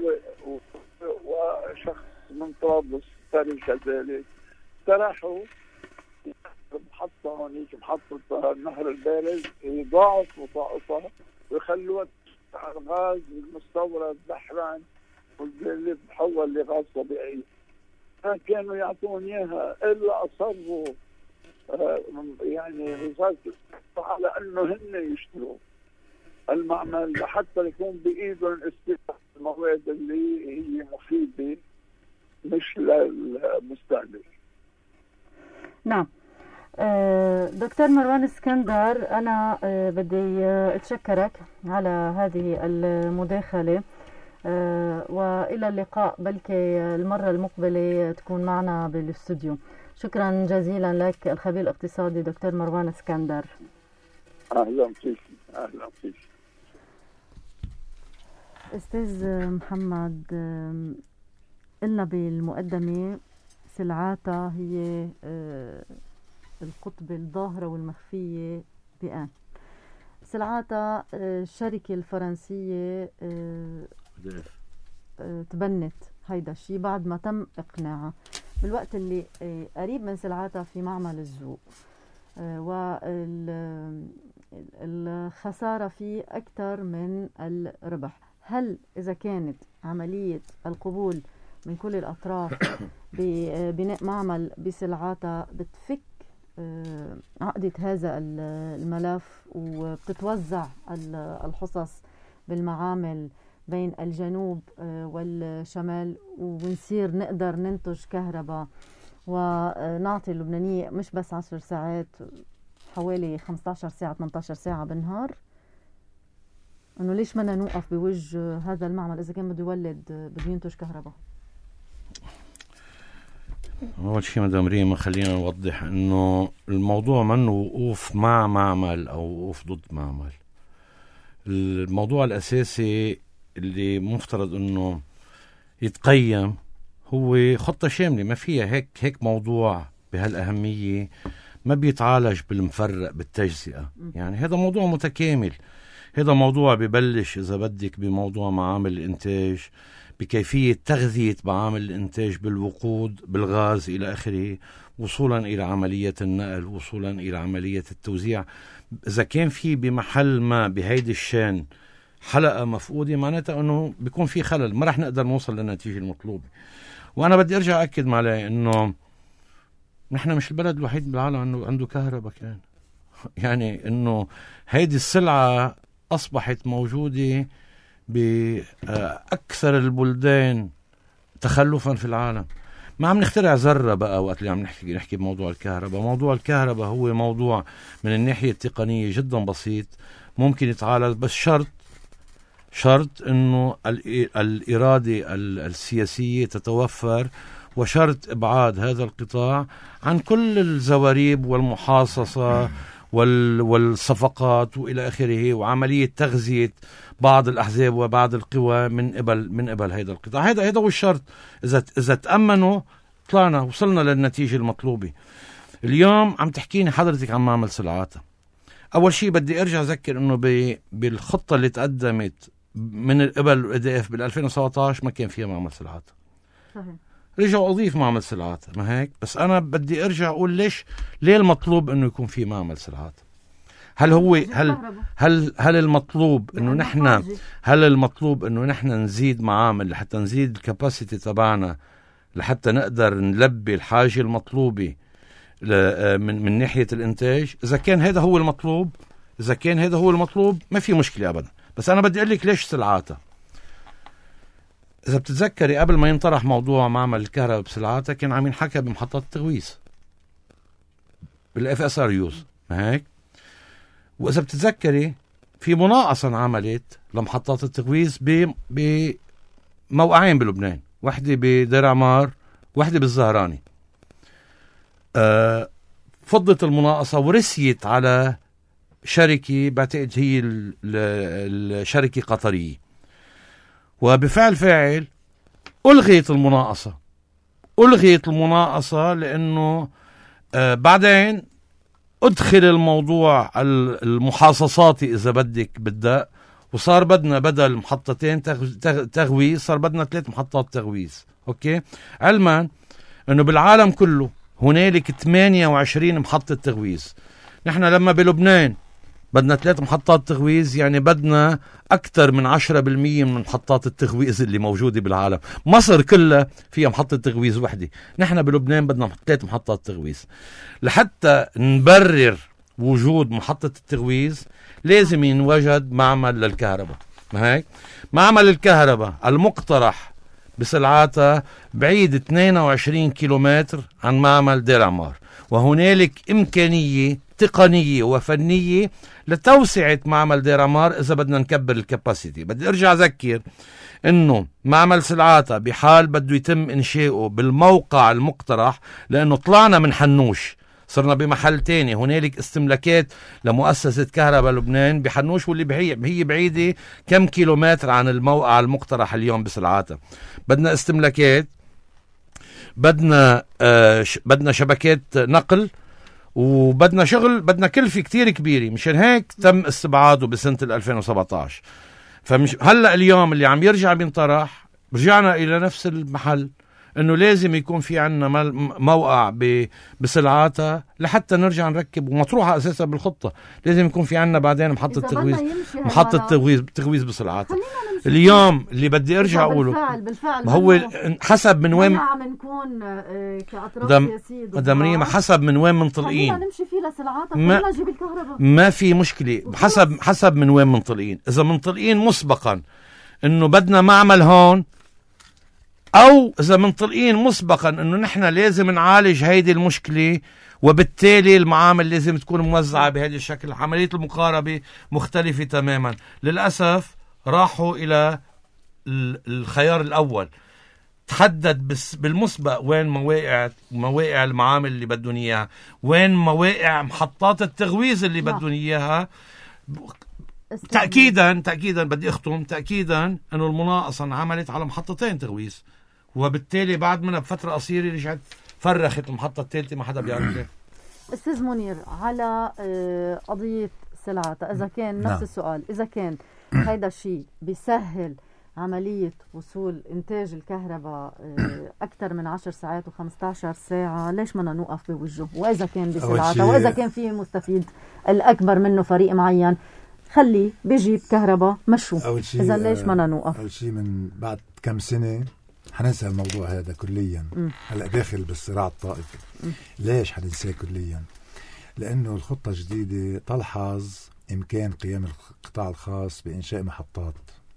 وشخص من طرابلس ثاني كذلك طرحوا محطة هونيك، محطة النهر البارز، يضاعفوا طاقتها ويخلوها على الغاز المستورد بحران واللي بتحول لغاز طبيعي. ما كانوا يعطون اياها الا اصروا يعني وزارة على انه هن يشتروا المعمل لحتى يكون بايدهم استخدام المواد اللي هي مفيدة مش للمستهلك. نعم. دكتور مروان اسكندر، أنا بدي أتشكرك على هذه المداخلة، وإلى اللقاء، بلكي المرة المقبلة تكون معنا بالاستوديو. شكرا جزيلا لك الخبير الاقتصادي دكتور مروان اسكندر. أهلا فيك. أهلا فيك أستاذ محمد. قلنا بالمقدمة سلعاتها هي القطب الظاهرة والمخفية بآن. سلعاتها الشركة الفرنسية تبنت هيدا الشيء بعد ما تم إقناعها، بالوقت اللي قريب من سلعاتها في معمل الذوق. والخسارة فيه أكثر من الربح. هل إذا كانت عملية القبول من كل الأطراف ببناء معمل بسلعاتها بتفك عقدة هذا الملف وبتتوزع الحصص بالمعامل بين الجنوب والشمال ونصير نقدر ننتج كهرباء ونعطي اللبنانية مش بس 10 ساعات، حوالي 15 ساعة 18 ساعة بالنهار؟ انه ليش بدنا نوقف بوجه هذا المعمل اذا كان بده ينتج كهرباء؟ أول شيء مدام ريما خلينا نوضح أنه الموضوع منه وقوف مع معمل أو وقوف ضد معمل. الموضوع الأساسي اللي مفترض أنه يتقيم هو خطة شاملة، ما فيها هيك موضوع بهالأهمية ما بيتعالج بالمفرق بالتجزئة. يعني هذا موضوع متكامل، هذا موضوع ببلش إذا بدك بموضوع معامل الإنتاج، بكيفية تغذية معامل الإنتاج بالوقود بالغاز إلى آخره، وصولا إلى عملية النقل، وصولا إلى عملية التوزيع. إذا كان في بمحل ما بهيدي الشان حلقة مفقودة معناتها أنه بيكون في خلل، ما رح نقدر نوصل للنتيجة المطلوبة. وأنا بدي أرجع أكد معي أنه نحن مش البلد الوحيد بالعالم أنه عنده كهرباء كان. يعني أنه هيدي السلعة أصبحت موجودة بأكثر البلدان تخلفا في العالم. ما عم نخترع ذرة بقى وقت اللي عم نحكي بموضوع الكهرباء. موضوع الكهرباء هو موضوع من الناحية التقنية جدا بسيط، ممكن يتعالج، بس شرط انه الإرادة السياسية تتوفر، وشرط إبعاد هذا القطاع عن كل الزواريب والمحاصصة والصفقات وإلى آخره، وعملية تغذية بعض الأحزاب وبعض القوى من قبل هذا القطاع. هذا هو الشرط. إذا تأمنوا طلعنا وصلنا للنتيجة المطلوبة. اليوم عم تحكيني حضرتك عن معمل سلعاتها. أول شيء بدي أرجع أذكر إنه بالخطة اللي تقدمت من قبل EDF بال 2017 ما كان فيها معمل سلعاتها. صحيح. رجعوا أضيف معمل سلعاتها، ما هيك؟ بس أنا بدي أرجع أقول ليه المطلوب إنه يكون في معمل سلعاتها؟ هل المطلوب إنه نحن نزيد معامل لحتى نزيد الكاباسيتي تبعنا لحتى نقدر نلبي الحاجة المطلوبة من ناحية الإنتاج؟ إذا كان هذا هو المطلوب ما في مشكلة أبدا. بس أنا بدي أقول لك ليش سلعاتها. إذا بتتذكري قبل ما ينطرح موضوع معمل الكهرباء بسلعاتها كان عم ينحكى بمحطات التغويس بالFSRUs، ما هيك؟ وإذا بتتذكري في مناقصة عملت لمحطات التغويس بموقعين بلبنان، واحدة بدير عمار واحدة بالزهراني. فضت المناقصة ورسيت على شركة بعتقد هي الشركة قطرية، وبفعل فاعل ألغيت المناقصة لأنه بعدين أدخل الموضوع المحاصصاتي إذا بدك بالدق، وصار بدنا بدل محطتين تغويس صار بدنا 3 محطات تغويس. أوكي، علما أنه بالعالم كله هنالك 28 محطة تغويس. نحن لما بلبنان بدنا 3 محطات تغويز، يعني بدنا أكثر من 10% من محطات التغويز اللي موجودة بالعالم. مصر كلها فيها محطة تغويز وحدة، نحن بلبنان بدنا 3 محطات تغويز. لحتى نبرر وجود محطة التغويز لازم ينوجد معمل للكهرباء، ما هيك؟ معمل الكهرباء المقترح بسلعاتها بعيد 22 كيلومتر عن معمل دير عمار، وهنالك إمكانية تقنية وفنية لتوسعة معمل دير عمار إذا بدنا نكبر الكاباسيتي. بدي أرجع أذكر إنه معمل سلعاتها بحال بده يتم إنشاؤه بالموقع المقترح، لأنه طلعنا من حنوش صرنا بمحل تاني. هنالك استملاكات لمؤسسة كهرباء لبنان بحنوش، واللي هي بعيدة كم كيلومتر عن الموقع المقترح اليوم بسلعاتها. بدنا استملاكات، بدنا شبكات نقل، وبدنا شغل، بدنا كلفة كتير كبيرة. مشان هيك تم استبعاده بسنة 2017. فمش هلأ اليوم اللي عم يرجع بينطرح رجعنا إلى نفس المحل، انه لازم يكون في عنا موقع بسلعاتها لحتى نرجع نركب ومطروحة اساسا بالخطة. لازم يكون في عنا بعدين محطة تغويز بسلعاتها. اليوم اللي بدي ارجع اقوله بالفعل هو حسب من وين عم نكون كأطراف سياسية ما حسب من وين منطلقين. خلينا نمشي فيه لسلعاتها، خلينا نجيب الكهرباء، ما في مشكلة. حسب من وين منطلقين. إذا منطلقين مسبقا إنه بدنا معمل هون، أو إذا منطلقين مسبقا إنه نحن لازم نعالج هيدي المشكلة وبالتالي المعامل لازم تكون موزعة بهذا الشكل. عملية المقاربة مختلفة تماما. للأسف راحوا إلى الخيار الأول، تحدد بالمسبق وين مواقع المعامل اللي بدهم إياها، وين مواقع محطات التغويز اللي بدهم إياها. تأكيدا بدي أختم تأكيدا أنه المناقصة انعملت على محطتين تغويز، وبالتالي بعد منها بفترة قصيرة رجعت فرخت المحطة الثالثة ما حدا بيعرف ليه. أستاذ منير، على قضية سلعاتها، إذا كان نفس السؤال، إذا كان هيدا الشيء بيسهل عملية وصول إنتاج الكهرباء أكثر من 10 ساعات و15 ساعة، ليش ما نوقف بوجهه؟ وإذا كان بسلعاتها، وإذا كان فيه مستفيد الأكبر منه فريق معين، خليه بيجيب كهرباء مشروع. إذا ليش ما نوقف؟ أول شيء من بعد كم سنة حننسى الموضوع هذا كليا. هلأ داخل بالصراع الطائفي. ليش حننساه كليا؟ لأنه الخطة الجديدة تلحظ إمكان قيام القطاع الخاص بإنشاء محطات.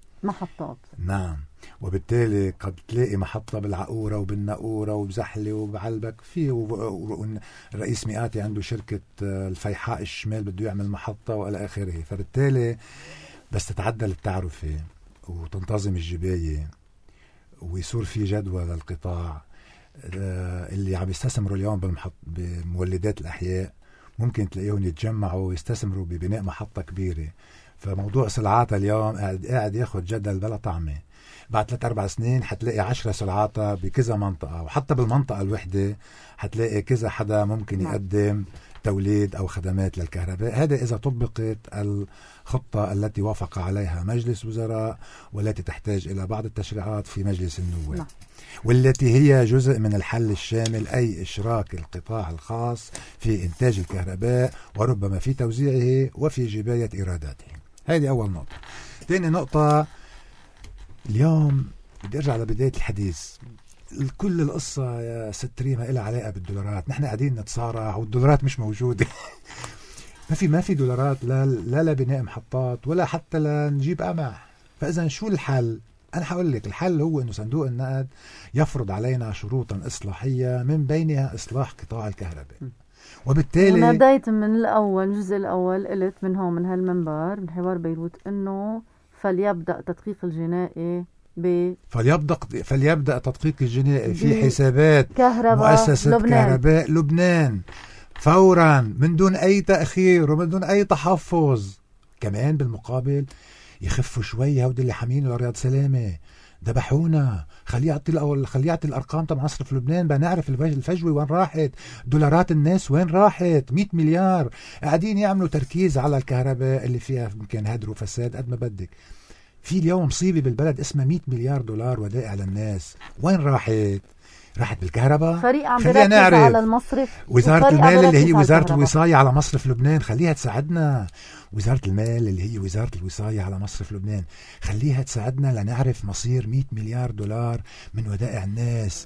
نعم، وبالتالي قد تلاقي محطة بالعقورة وبالنقورة وبزحلة وبعلبك فيه، رئيس مئاتي عنده شركة الفيحاء الشمال بده يعمل محطة وإلى آخره. فبالتالي بس تتعدل التعرفة وتنتظم الجباية ويصير في جدوى للقطاع اللي عم يستثمروا اليوم بمولدات الأحياء، ممكن تلاقيهم يتجمعوا ويستثمروا ببناء محطة كبيرة. فموضوع سلعاتها اليوم قاعد ياخد جدل بلا طعمة. بعد 3-4 سنين حتلاقي 10 سلعاتها بكذا منطقة، وحتى بالمنطقة الوحدة حتلاقي كذا حدا ممكن يقدم توليد أو خدمات للكهرباء. هذا إذا طبقت الخطة التي وافق عليها مجلس وزراء والتي تحتاج إلى بعض التشريعات في مجلس النواب، والتي هي جزء من الحل الشامل، أي إشراك القطاع الخاص في إنتاج الكهرباء وربما في توزيعه وفي جباية إيراداته. هذه أول نقطة. ثاني نقطة، اليوم بدي أرجع لبداية الحديث. كل القصة يا ست ريما إلها علاقة بالدولارات. نحن قاعدين نتصارع والدولارات مش موجودة. ما في دولارات لا لبناء محطات ولا حتى لنجيب قمح. فإذا شو الحل؟ أنا حقول لك الحل هو إنه صندوق النقد يفرض علينا شروطا إصلاحية من بينها إصلاح قطاع الكهرباء. وبالتالي أنا بداية من الأول، الجزء الأول قلت من هون من هالمنبر من حوار بيروت إنه فليبدأ التدقيق الجنائي فليبدأ التدقيق الجنائي في حسابات مؤسسة كهرباء لبنان فورا من دون أي تأخير ومن دون أي تحفظ. كمان بالمقابل يخفوا شوي هودي اللي حامين لرياض سلامة، ذبحونا. خليه يعطي الأرقام تبع مصرف لبنان بنعرف الفجوة وين راحت، دولارات الناس وين راحت. 100 مليار قاعدين يعملوا تركيز على الكهرباء اللي فيها ممكن هدر وفساد قد ما بدك. في اليوم مصيبة بالبلد اسمها 100 مليار دولار ودائع للناس، وين راحت بالكهرباء. فريق عم بيركز على المصرف. وزارة المال اللي هي وزارة الوصاية على مصرف لبنان خليها تساعدنا. وزارة المال اللي هي وزارة الوصاية على مصرف لبنان خليها تساعدنا لنعرف مصير 100 مليار دولار من ودائع الناس.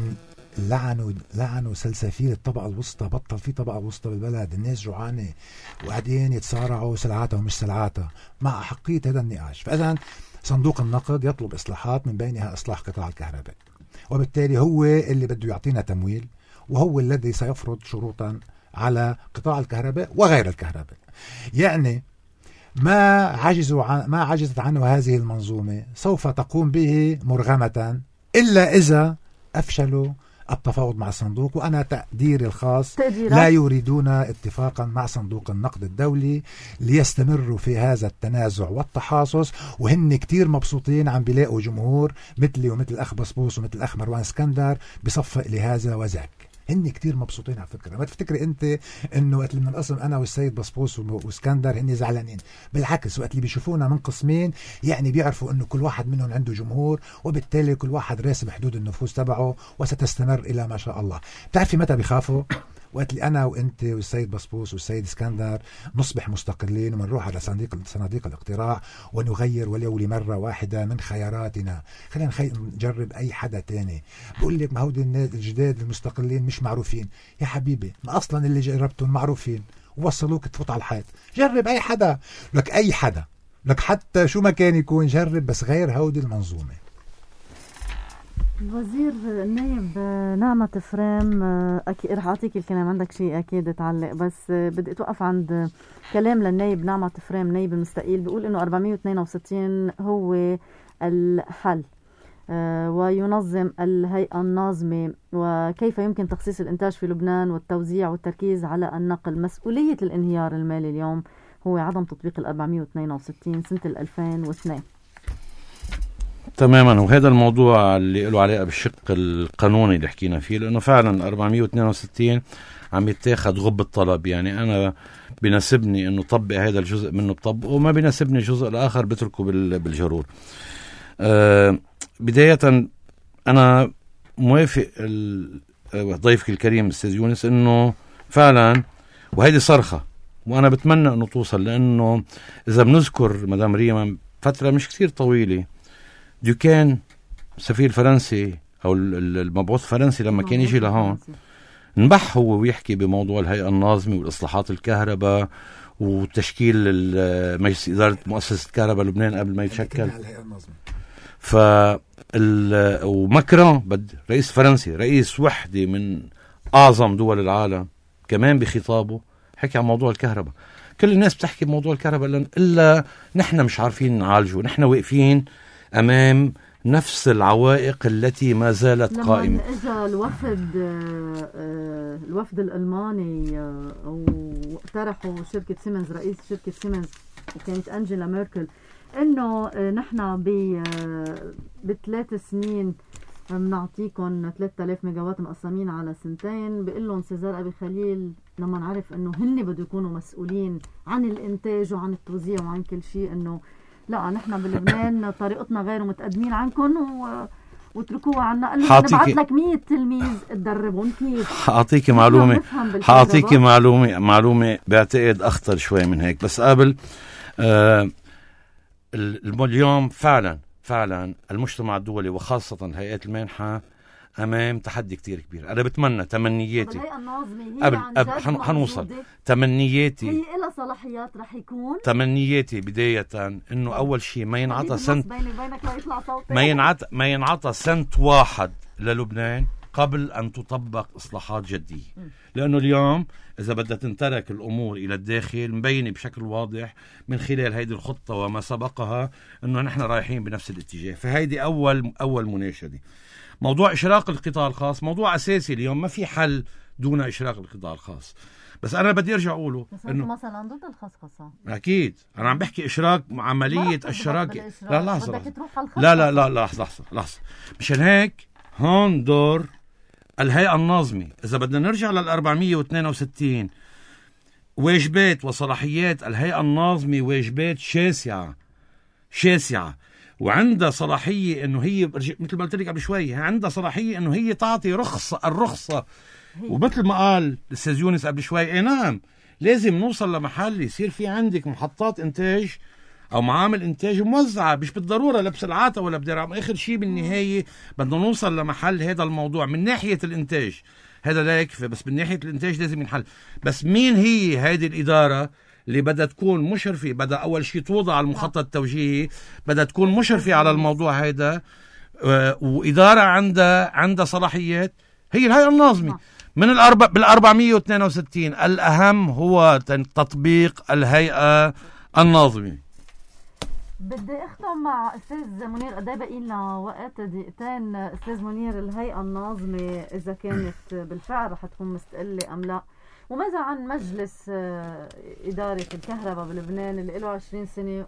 لعنوا سلسفيل الطبقة الوسطى. بطل في طبقة وسطى بالبلد. الناس جوعانة وقاعدين يتصارعوا سلعاتها ومش سلعاتها مع حقية هذا النقاش. فإذا صندوق النقد يطلب إصلاحات من بينها إصلاح قطاع الكهرباء، وبالتالي هو اللي بده يعطينا تمويل، وهو الذي سيفرض شروطا على قطاع الكهرباء وغير الكهرباء. يعني ما عجزت عنه هذه المنظومة سوف تقوم به مرغمة إلا إذا أفشلوا التفاوض مع الصندوق. وأنا تقديري الخاص لا يريدون اتفاقا مع صندوق النقد الدولي ليستمروا في هذا التنازع والتحاصص، وهن كتير مبسوطين عم بيلاقوا جمهور مثلي ومثل الأخ بسبوس ومثل الأخ مروان اسكندر بصفق لهذا وذاك. هن كتير مبسوطين على فكرة. ما تفتكري انت انه وقت من القسم انا والسيد بسبوس واسكندر هن زعلانين، بالعكس وقت اللي بيشوفونا من قسمين يعني بيعرفوا انه كل واحد منهم عنده جمهور، وبالتالي كل واحد راسم حدود النفوذ تبعه وستستمر الى ما شاء الله. بتعرفي متى بيخافوا؟ وقت اللي انا وانت والسيد بسبوس والسيد اسكندر نصبح مستقلين ونروح على صناديق الاقتراع ونغير ولو لمرة واحدة من خياراتنا. خلينا نجرب اي حدا تاني. بقول لك ما هودي الجداد المستقلين مش معروفين يا حبيبي، ما اصلا اللي جربتهم معروفين ووصلوك تفوت على الحيط. جرب اي حدا، لك اي حدا، لك حتى شو ما كان يكون، جرب بس غير هودي المنظومة. الوزير النائب نعمة فريم، أكيد رح أعطيك الكلام، عندك شيء أكيد تعلق، بس بدي أتوقف عند كلام للنائب نعمة فريم نائب المستقيل. بيقول إنه 462 هو الحل وينظم الهيئة الناظمة، وكيف يمكن تخصيص الإنتاج في لبنان والتوزيع والتركيز على النقل. مسؤولية الانهيار المالي اليوم هو عدم تطبيق 462 سنة 2002. تماما. وهذا الموضوع اللي له علاقة بالشق القانوني اللي حكينا فيه، لأنه فعلا 462 عم يتاخد غب الطلب. يعني أنا بناسبني أنه طبق هذا الجزء منه بطبقه، وما بناسبني الجزء الآخر بتركه بالجرور. بداية أنا موافق ضيفك الكريم أستاذ يونس أنه فعلا وهذه صرخة، وأنا بتمنى أنه توصل، لأنه إذا بنذكر مدام ريما فترة مش كتير طويلة دوكان سفير فرنسي أو المبعوث الفرنسي لما كان يجي لهون نبح هو ويحكي بموضوع الهيئة الناظمة والإصلاحات الكهرباء وتشكيل مجلس إدارة مؤسسة كهرباء لبنان قبل ما يتشكل. وماكرون رئيس فرنسي، رئيس وحدة من أعظم دول العالم، كمان بخطابه حكي عن موضوع الكهرباء. كل الناس بتحكي بموضوع الكهرباء إلا نحن مش عارفين نعالجه. نحن واقفين أمام نفس العوائق التي ما زالت قائمة. لما اجى الوفد الألماني واقترحوا شركة سيمنز، رئيس شركة سيمنز وكانت أنجيلا ميركل، إنه نحن ب3 سنين بنعطيكم 3000 ميجا وات مقسمين على سنتين. بيقول لهم سيزار أبي خليل لما نعرف إنه هن بده يكونوا مسؤولين عن الإنتاج وعن التوزيع وعن كل شيء، إنه لا نحن بلبنان طريقتنا غير متقدمين عنكم واتركوها عنا. قال له نبعث لك 100 تلميذ تدربهم كيف. حاعطيكي معلومة بعتقد أخطر شوي من هيك، بس قبل اليوم فعلا المجتمع الدولي وخاصة الهيئات المانحة أمام تحدي كتير كبير. أنا بتمنى تمنياتي حنوصل تمنياتي هي إلى صلاحيات رح يكون تمنياتي بداية إنه أول شيء ما ينعطى سنت ما ينعطى سنت واحد للبنان قبل أن تطبق إصلاحات جدية. لأنه اليوم إذا بدها تنترك الأمور إلى الداخل مبينة بشكل واضح من خلال هيدي الخطة وما سبقها إنه نحن رايحين بنفس الاتجاه. فهيدي أول مناشدة. موضوع إشراق القطاع الخاص موضوع أساسي اليوم، ما في حل دون إشراق القطاع الخاص. بس أنا بدي أرجع أقوله إنه مثلا ضد الخصخصة. أكيد أنا عم بحكي إشراق عملية الشراكة. لا لحظة. مشان هيك هون دور الهيئة الناظمة. إذا بدنا نرجع لل462 واجبات وصلاحيات الهيئة الناظمة واجبات شاسعة وعندها صلاحية إنه هي مثل ما قلت لك قبل شوي، عندها صلاحية إنه هي تعطي الرخصة. ومثل ما قال الأستاذ يونس قبل شوي، نعم لازم نوصل لمحل يصير في عندك محطات إنتاج أو معامل إنتاج موزعة، مش بالضرورة لبسلعاتها ولا بدرهم. آخر شيء بالنهاية بدنا نوصل لمحل هذا الموضوع من ناحية الإنتاج. هذا لا يكفي، بس من ناحية الإنتاج لازم ينحل. بس مين هي هذه الإدارة اللي بدها تكون مشرفة؟ بدها أول شيء توضع المخطط التوجيهي، بدها تكون مشرفة على الموضوع هذا، وإدارة عندها صلاحيات، هي الهيئة الناظمة. من بال462 الأهم هو تطبيق الهيئة الناظمة. بدي اختم مع استاذ منير، قد ايه باقي لنا وقت؟ دقيقتين. استاذ منير، الهيئة الناظمة إذا كانت بالفعل رح تكون مستقلة أم لا؟ وماذا عن مجلس إدارة الكهرباء بلبنان اللي له 20 سنة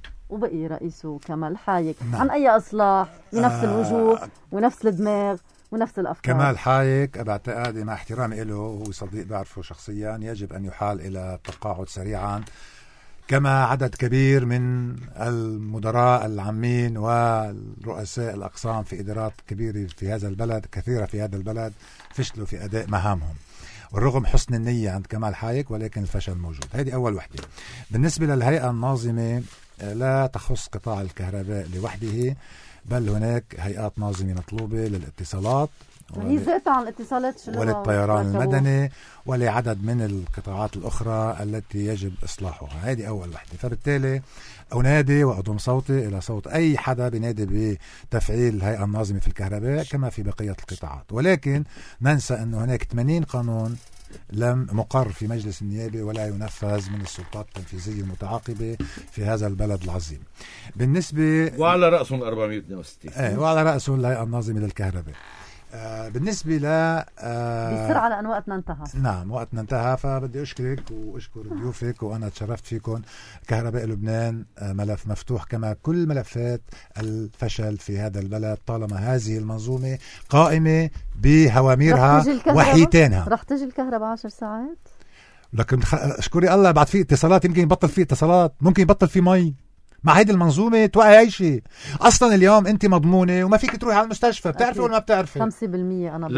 وبقي رئيسه كمال حايك؟ عن أي إصلاح بنفس الوجوه ونفس الدماغ ونفس الأفكار. كمال حايك باعتقادي مع احترامي له، هو صديق بعرفه شخصيا، يجب أن يحال إلى التقاعد سريعا كما عدد كبير من المدراء العامين والرؤساء الأقسام في إدارات كبيرة في هذا البلد، كثيرة في هذا البلد، فشلوا في أداء مهامهم والرغم حسن النية عند كمال حايك، ولكن الفشل موجود. هذه أول وحدة. بالنسبة للهيئة الناظمة لا تخص قطاع الكهرباء لوحده، بل هناك هيئات ناظمة مطلوبة للاتصالات هي ذاتها عن الاتصالات وللطيران المدني ولعدد من القطاعات الأخرى التي يجب إصلاحها. هذه أول وحدة. فبالتالي أنادي وأضم صوتي إلى صوت أي حدا بينادي بتفعيل الهيئة الناظمة في الكهرباء كما في بقية القطاعات، ولكن ننسى أن هناك 80 قانون لم مقر في مجلس النيابة ولا ينفذ من السلطات التنفيذية المتعاقبة في هذا البلد العظيم. بالنسبة وعلى رأسهم 462 وعلى رأسهم الهيئة الناظمة للكهرباء. بالنسبة بيصير على أن وقتنا انتهى. نعم وقتنا انتهى، فبدي أشكرك وأشكر ضيوفك، وأنا تشرفت فيكم. كهرباء لبنان ملف مفتوح كما كل ملفات الفشل في هذا البلد طالما هذه المنظومة قائمة بهواميرها وحيتانها. رح تجي الكهرباء 10 ساعات، لكن اشكري الله بعد في اتصالات، يمكن يبطل في اتصالات، ممكن يبطل في مي. مع هيدي المنظومة توقع أي شيء. أصلا اليوم أنت مضمونة وما فيك تروح على المستشفى، بتعرفي ولا ما بتعرفي؟ 5% أنا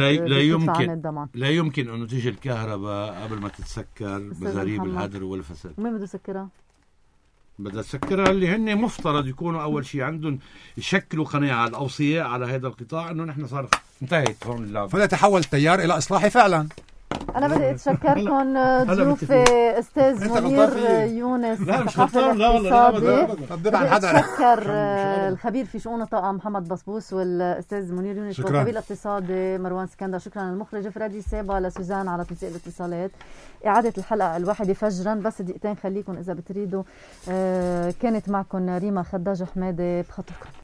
لا يمكن أنه تيجي الكهرباء قبل ما تتسكر بزريب الهدر والفساد. ومين بده يسكرها؟ بدها تسكرها اللي هن مفترض يكونوا أول شيء عندهم يشكلوا قناعة الأوصياء على هذا القطاع أنه نحن صار انتهت هون اللعبة، فلا تحول التيار إلى إصلاحي فعلا. أنا بدي أتشكركم ضيوفي أستاذ منير يونس الصحفي الاقتصادي، بدي أتشكر الخبير في شؤون الطاقة محمد بسبوس والأستاذ منير يونس والخبير الاقتصادي مروان اسكندر. شكرا للمخرج فرادي سابا، لسوزان على تنسيق الاتصالات. إعادة الحلقة 1 فجرا، بس دقيقتين خليكم إذا بتريدوا. كانت معكم ريما خداج حمادي بخطكم.